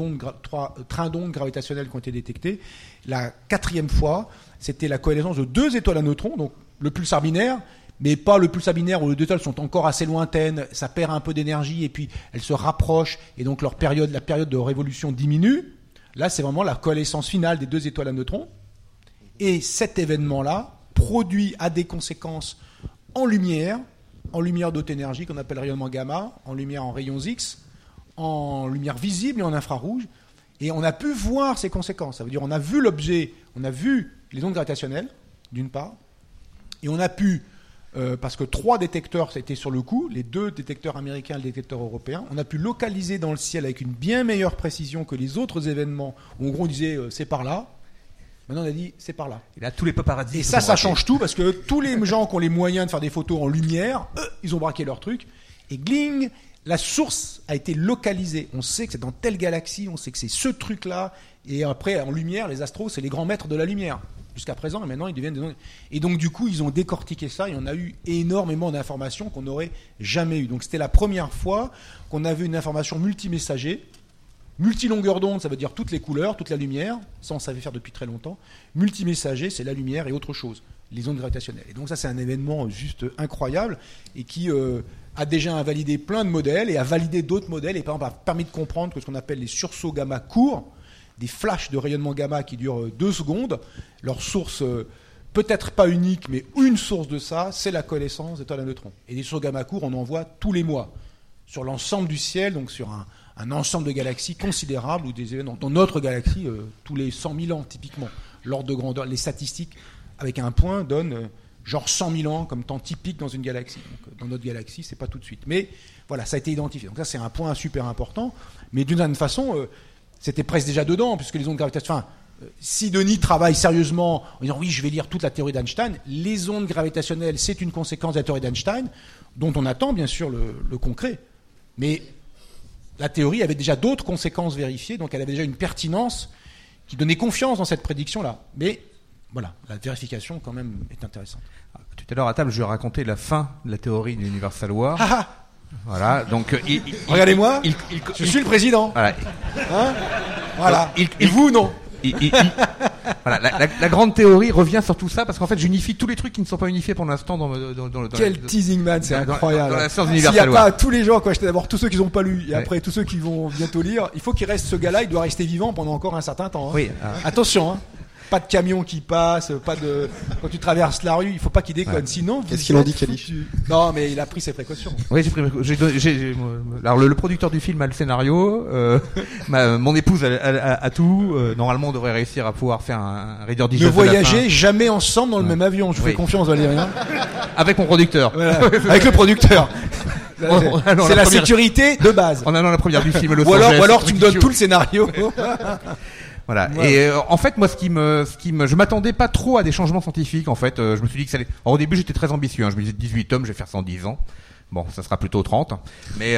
trains d'ondes gravitationnels qui ont été détectés. La 4e fois, c'était la connaissance de 2 étoiles à neutrons, donc le pulsar binaire. Mais pas le pulsar binaire où les 2 étoiles sont encore assez lointaines, ça perd un peu d'énergie et puis elles se rapprochent et donc la période de révolution diminue. Là, c'est vraiment la coalescence finale des 2 étoiles à neutrons. Et cet événement-là a des conséquences en lumière d'haute énergie qu'on appelle rayonnement gamma, en lumière en rayons X, en lumière visible et en infrarouge. Et on a pu voir ces conséquences. Ça veut dire on a vu l'objet, on a vu les ondes gravitationnelles, d'une part, et on a pu... parce que 3 détecteurs, ça a été sur le coup, les 2 détecteurs américains et le détecteur européen, on a pu localiser dans le ciel avec une bien meilleure précision que les autres événements, où en gros on disait c'est par là, maintenant on a dit c'est par là. Et là tous les paparazzis. Et ça change tout, parce que tous les gens qui ont les moyens de faire des photos en lumière, ils ont braqué leur truc, et gling, la source a été localisée. On sait que c'est dans telle galaxie, on sait que c'est ce truc-là, et après en lumière, les astros, c'est les grands maîtres de la lumière. Jusqu'à présent, et maintenant ils deviennent des ondes. Et donc du coup, ils ont décortiqué ça et on a eu énormément d'informations qu'on n'aurait jamais eues. Donc c'était la première fois qu'on avait une information multimessager, multilongueur d'onde, ça veut dire toutes les couleurs, toute la lumière, ça on savait faire depuis très longtemps. Multimessager, c'est la lumière et autre chose, les ondes gravitationnelles. Et donc ça c'est un événement juste incroyable et qui a déjà invalidé plein de modèles et a validé d'autres modèles et par exemple a permis de comprendre que ce qu'on appelle les sursauts gamma courts, des flashs de rayonnement gamma qui durent 2 secondes. Leur source, peut-être pas unique, mais une source de ça, c'est la connaissance d'étoiles à neutrons. Et des sursauts gamma courts, on en voit tous les mois. Sur l'ensemble du ciel, donc sur un ensemble de galaxies considérable, ou des événements. Dans notre galaxie, tous les 100 000 ans, typiquement. L'ordre de grandeur, les statistiques, avec un point, donnent genre 100 000 ans comme temps typique dans une galaxie. Donc, dans notre galaxie, c'est pas tout de suite. Mais voilà, ça a été identifié. Donc ça, c'est un point super important. Mais d'une certaine façon... c'était presque déjà dedans, puisque les ondes gravitationnelles... Enfin, si Denis travaille sérieusement en disant « oui, je vais lire toute la théorie d'Einstein », les ondes gravitationnelles, c'est une conséquence de la théorie d'Einstein, dont on attend bien sûr le concret. Mais la théorie avait déjà d'autres conséquences vérifiées, donc elle avait déjà une pertinence qui donnait confiance dans cette prédiction-là. Mais voilà, la vérification quand même est intéressante. Tout à l'heure à table, je racontais la fin de la théorie de l'Universal War. Voilà, donc regardez-moi, je suis le président. Voilà. Hein voilà. Et vous non. Voilà, la grande théorie revient sur tout ça parce qu'en fait, j'unifie tous les trucs qui ne sont pas unifiés pour l'instant dans quel teasing man, c'est incroyable. Dans la science S'il n'y universelle. a pas tous les gens, quoi, d'abord tous ceux qui n'ont pas lu et après tous ceux qui vont bientôt lire, il faut qu'il reste ce gars-là, il doit rester vivant pendant encore un certain temps. Hein. Oui. Attention, hein. Pas de camion qui passe, pas de. Quand tu traverses la rue, il faut pas qu'il déconne. Ouais. Sinon, qu'est-ce qu'il en dit, Kali ? Non, mais il a pris ses précautions. Oui, alors le producteur du film a le scénario, mon épouse a tout. Normalement, on devrait réussir à pouvoir faire un reader digest. Ne voyagez jamais ensemble dans le même avion. Je vous fais confiance, Valérien. Avec mon producteur. Voilà. Avec le producteur. C'est la sécurité de base. En allant à la première du film. Ou alors tu me donnes tout le scénario. Voilà. Ouais. Et en fait, moi, je m'attendais pas trop à des changements scientifiques. En fait, je me suis dit que ça allait. Alors, au début, j'étais très ambitieux. Hein. Je me disais 18 tomes, je vais faire ça en 10 ans. Bon, ça sera plutôt 30. Mais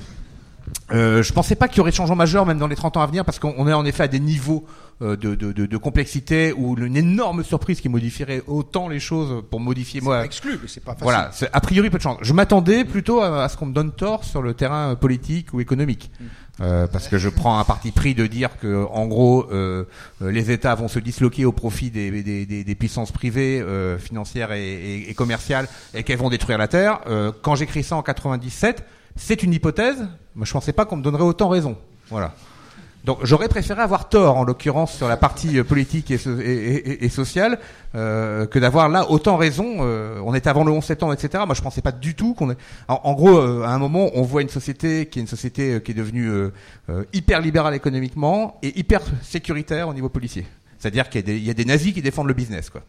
je pensais pas qu'il y aurait de changements majeurs, même dans les 30 ans à venir, parce qu'on est en effet à des niveaux de complexité où une énorme surprise qui modifierait autant les choses pour modifier. C'est moi. Pas exclu, mais c'est pas facile. Voilà, a priori peu de chance. Je m'attendais plutôt à ce qu'on me donne tort sur le terrain politique ou économique. Parce que je prends un parti pris de dire que en gros les États vont se disloquer au profit des puissances privées financières et commerciales et qu'elles vont détruire la Terre. Quand j'écris ça en 97, c'est une hypothèse. Moi, je pensais pas qu'on me donnerait autant raison. Voilà. Donc j'aurais préféré avoir tort en l'occurrence sur la partie politique et sociale que d'avoir là autant raison. On était avant le 11 septembre, etc. Moi je pensais pas du tout qu'on est. En gros, à un moment, on voit une société qui est devenue hyper libérale économiquement et hyper sécuritaire au niveau policier. C'est-à-dire qu'il y a des nazis qui défendent le business, quoi.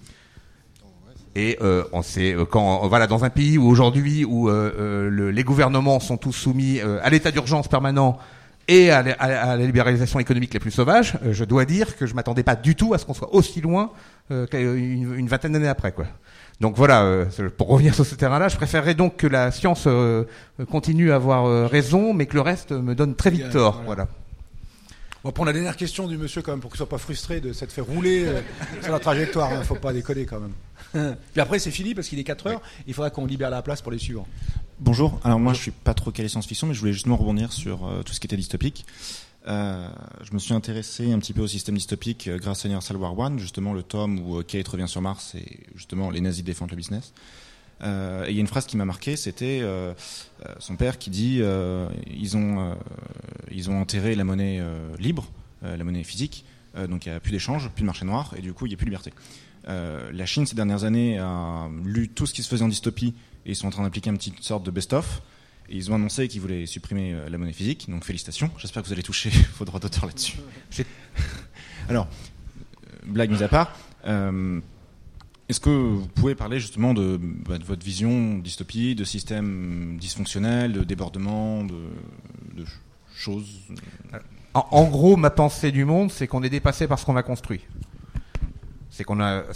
Et on sait quand voilà dans un pays où aujourd'hui où les gouvernements sont tous soumis à l'état d'urgence permanent et à la libéralisation économique la plus sauvage, je dois dire que je m'attendais pas du tout à ce qu'on soit aussi loin qu'une vingtaine d'années après, quoi. Donc voilà, pour revenir sur ce terrain-là, je préférerais donc que la science continue à avoir raison, mais que le reste me donne très vite tort. Voilà. On va prendre la dernière question du monsieur quand même, pour qu'il soit pas frustré de s'être fait rouler sur la trajectoire. Faut pas déconner quand même. Puis après c'est fini parce qu'il est 4 heures. Il faudra qu'on libère la place pour les suivants. Bonjour. Alors moi je suis pas trop calé science-fiction, mais je voulais justement rebondir sur tout ce qui était dystopique. Je me suis intéressé un petit peu au système dystopique grâce à Universal War One, justement le tome où Kate revient sur Mars et justement les nazis défendent le business. Et il y a une phrase qui m'a marqué, c'était son père qui dit ils ont enterré la monnaie libre, la monnaie physique, donc il n'y a plus d'échange, plus de marché noir, et du coup il n'y a plus de liberté. La Chine ces dernières années a lu tout ce qui se faisait en dystopie et ils sont en train d'appliquer une petite sorte de best-of. Et ils ont annoncé qu'ils voulaient supprimer la monnaie physique, donc félicitations. J'espère que vous allez toucher vos droits d'auteur là-dessus. Alors, blague mise à part, est-ce que vous pouvez parler justement de votre vision de dystopie, de système dysfonctionnel, de débordement, de choses? En gros, ma pensée du monde, c'est qu'on est dépassé par ce qu'on a construit. Moi,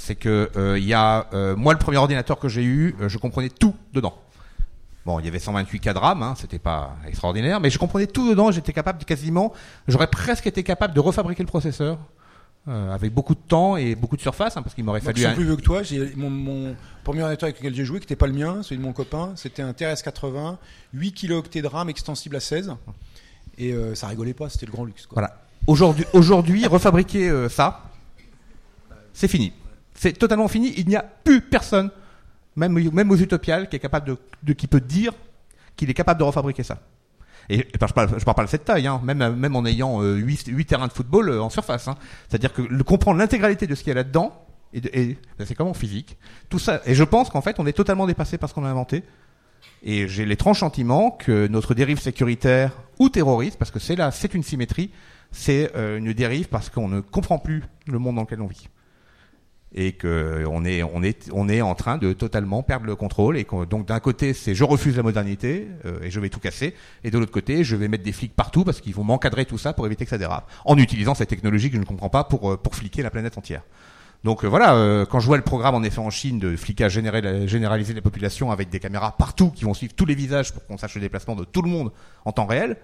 le premier ordinateur que j'ai eu, je comprenais tout dedans. Bon, il y avait 128 cas de RAM, c'était pas extraordinaire, mais je comprenais tout dedans, j'aurais presque été capable de refabriquer le processeur, avec beaucoup de temps et beaucoup de surface, parce qu'il m'aurait fallu... Je suis plus vieux que toi, mon premier ordinateur avec lequel j'ai joué, qui n'était pas le mien, celui de mon copain, c'était un TRS-80, 8 kilooctets de RAM extensible à 16, et ça rigolait pas, c'était le grand luxe, quoi. Voilà. Aujourd'hui, refabriquer ça, c'est fini. C'est totalement fini, il n'y a plus personne, même aux utopiales, qui est capable qui peut dire qu'il est capable de refabriquer ça. Et je parle pas de cette taille, même en ayant 8 terrains de football en surface. C'est-à-dire que comprendre l'intégralité de ce qu'il y a là-dedans, et c'est comme en physique, tout ça. Et je pense qu'en fait, on est totalement dépassé par ce qu'on a inventé. Et j'ai l'étrange sentiment que notre dérive sécuritaire ou terroriste, parce que c'est une symétrie, c'est une dérive parce qu'on ne comprend plus le monde dans lequel on vit. Et que on est en train de totalement perdre le contrôle, et donc d'un côté c'est je refuse la modernité et je vais tout casser, et de l'autre côté je vais mettre des flics partout parce qu'ils vont m'encadrer tout ça pour éviter que ça dérape, en utilisant cette technologie que je ne comprends pas pour fliquer la planète entière. Donc quand je vois le programme en effet en Chine de flicage généralisé de la population avec des caméras partout qui vont suivre tous les visages pour qu'on sache le déplacement de tout le monde en temps réel,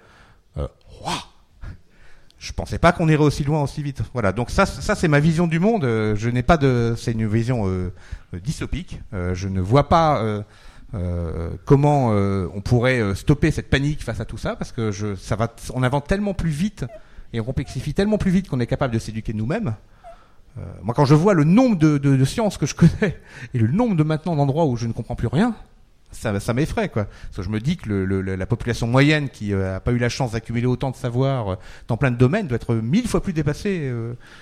je pensais pas qu'on irait aussi loin, aussi vite. Voilà. Donc ça c'est ma vision du monde. C'est une vision dystopique. Je ne vois pas comment on pourrait stopper cette panique face à tout ça, parce que on invente tellement plus vite et on complexifie tellement plus vite qu'on est capable de s'éduquer nous-mêmes. Moi, quand je vois le nombre de sciences que je connais et le nombre de maintenant d'endroits où je ne comprends plus rien, ça m'effraie, quoi. Parce que je me dis que la population moyenne qui a pas eu la chance d'accumuler autant de savoir dans plein de domaines doit être 1000 fois plus dépassée.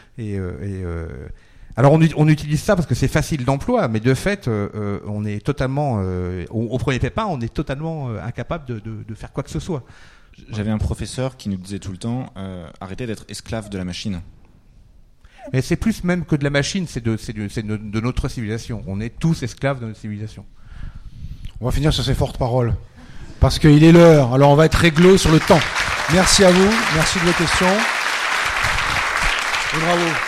Alors on utilise ça parce que c'est facile d'emploi, mais de fait on est totalement au premier pépin, on est totalement incapable de faire quoi que ce soit. J'avais un professeur qui nous disait tout le temps arrêtez d'être esclave de la machine. Mais c'est plus même que de la machine, c'est de notre civilisation. On est tous esclaves de notre civilisation. On va finir sur ces fortes paroles, parce qu'il est l'heure. Alors on va être réglo sur le temps. Merci à vous, merci de vos questions. Et bravo.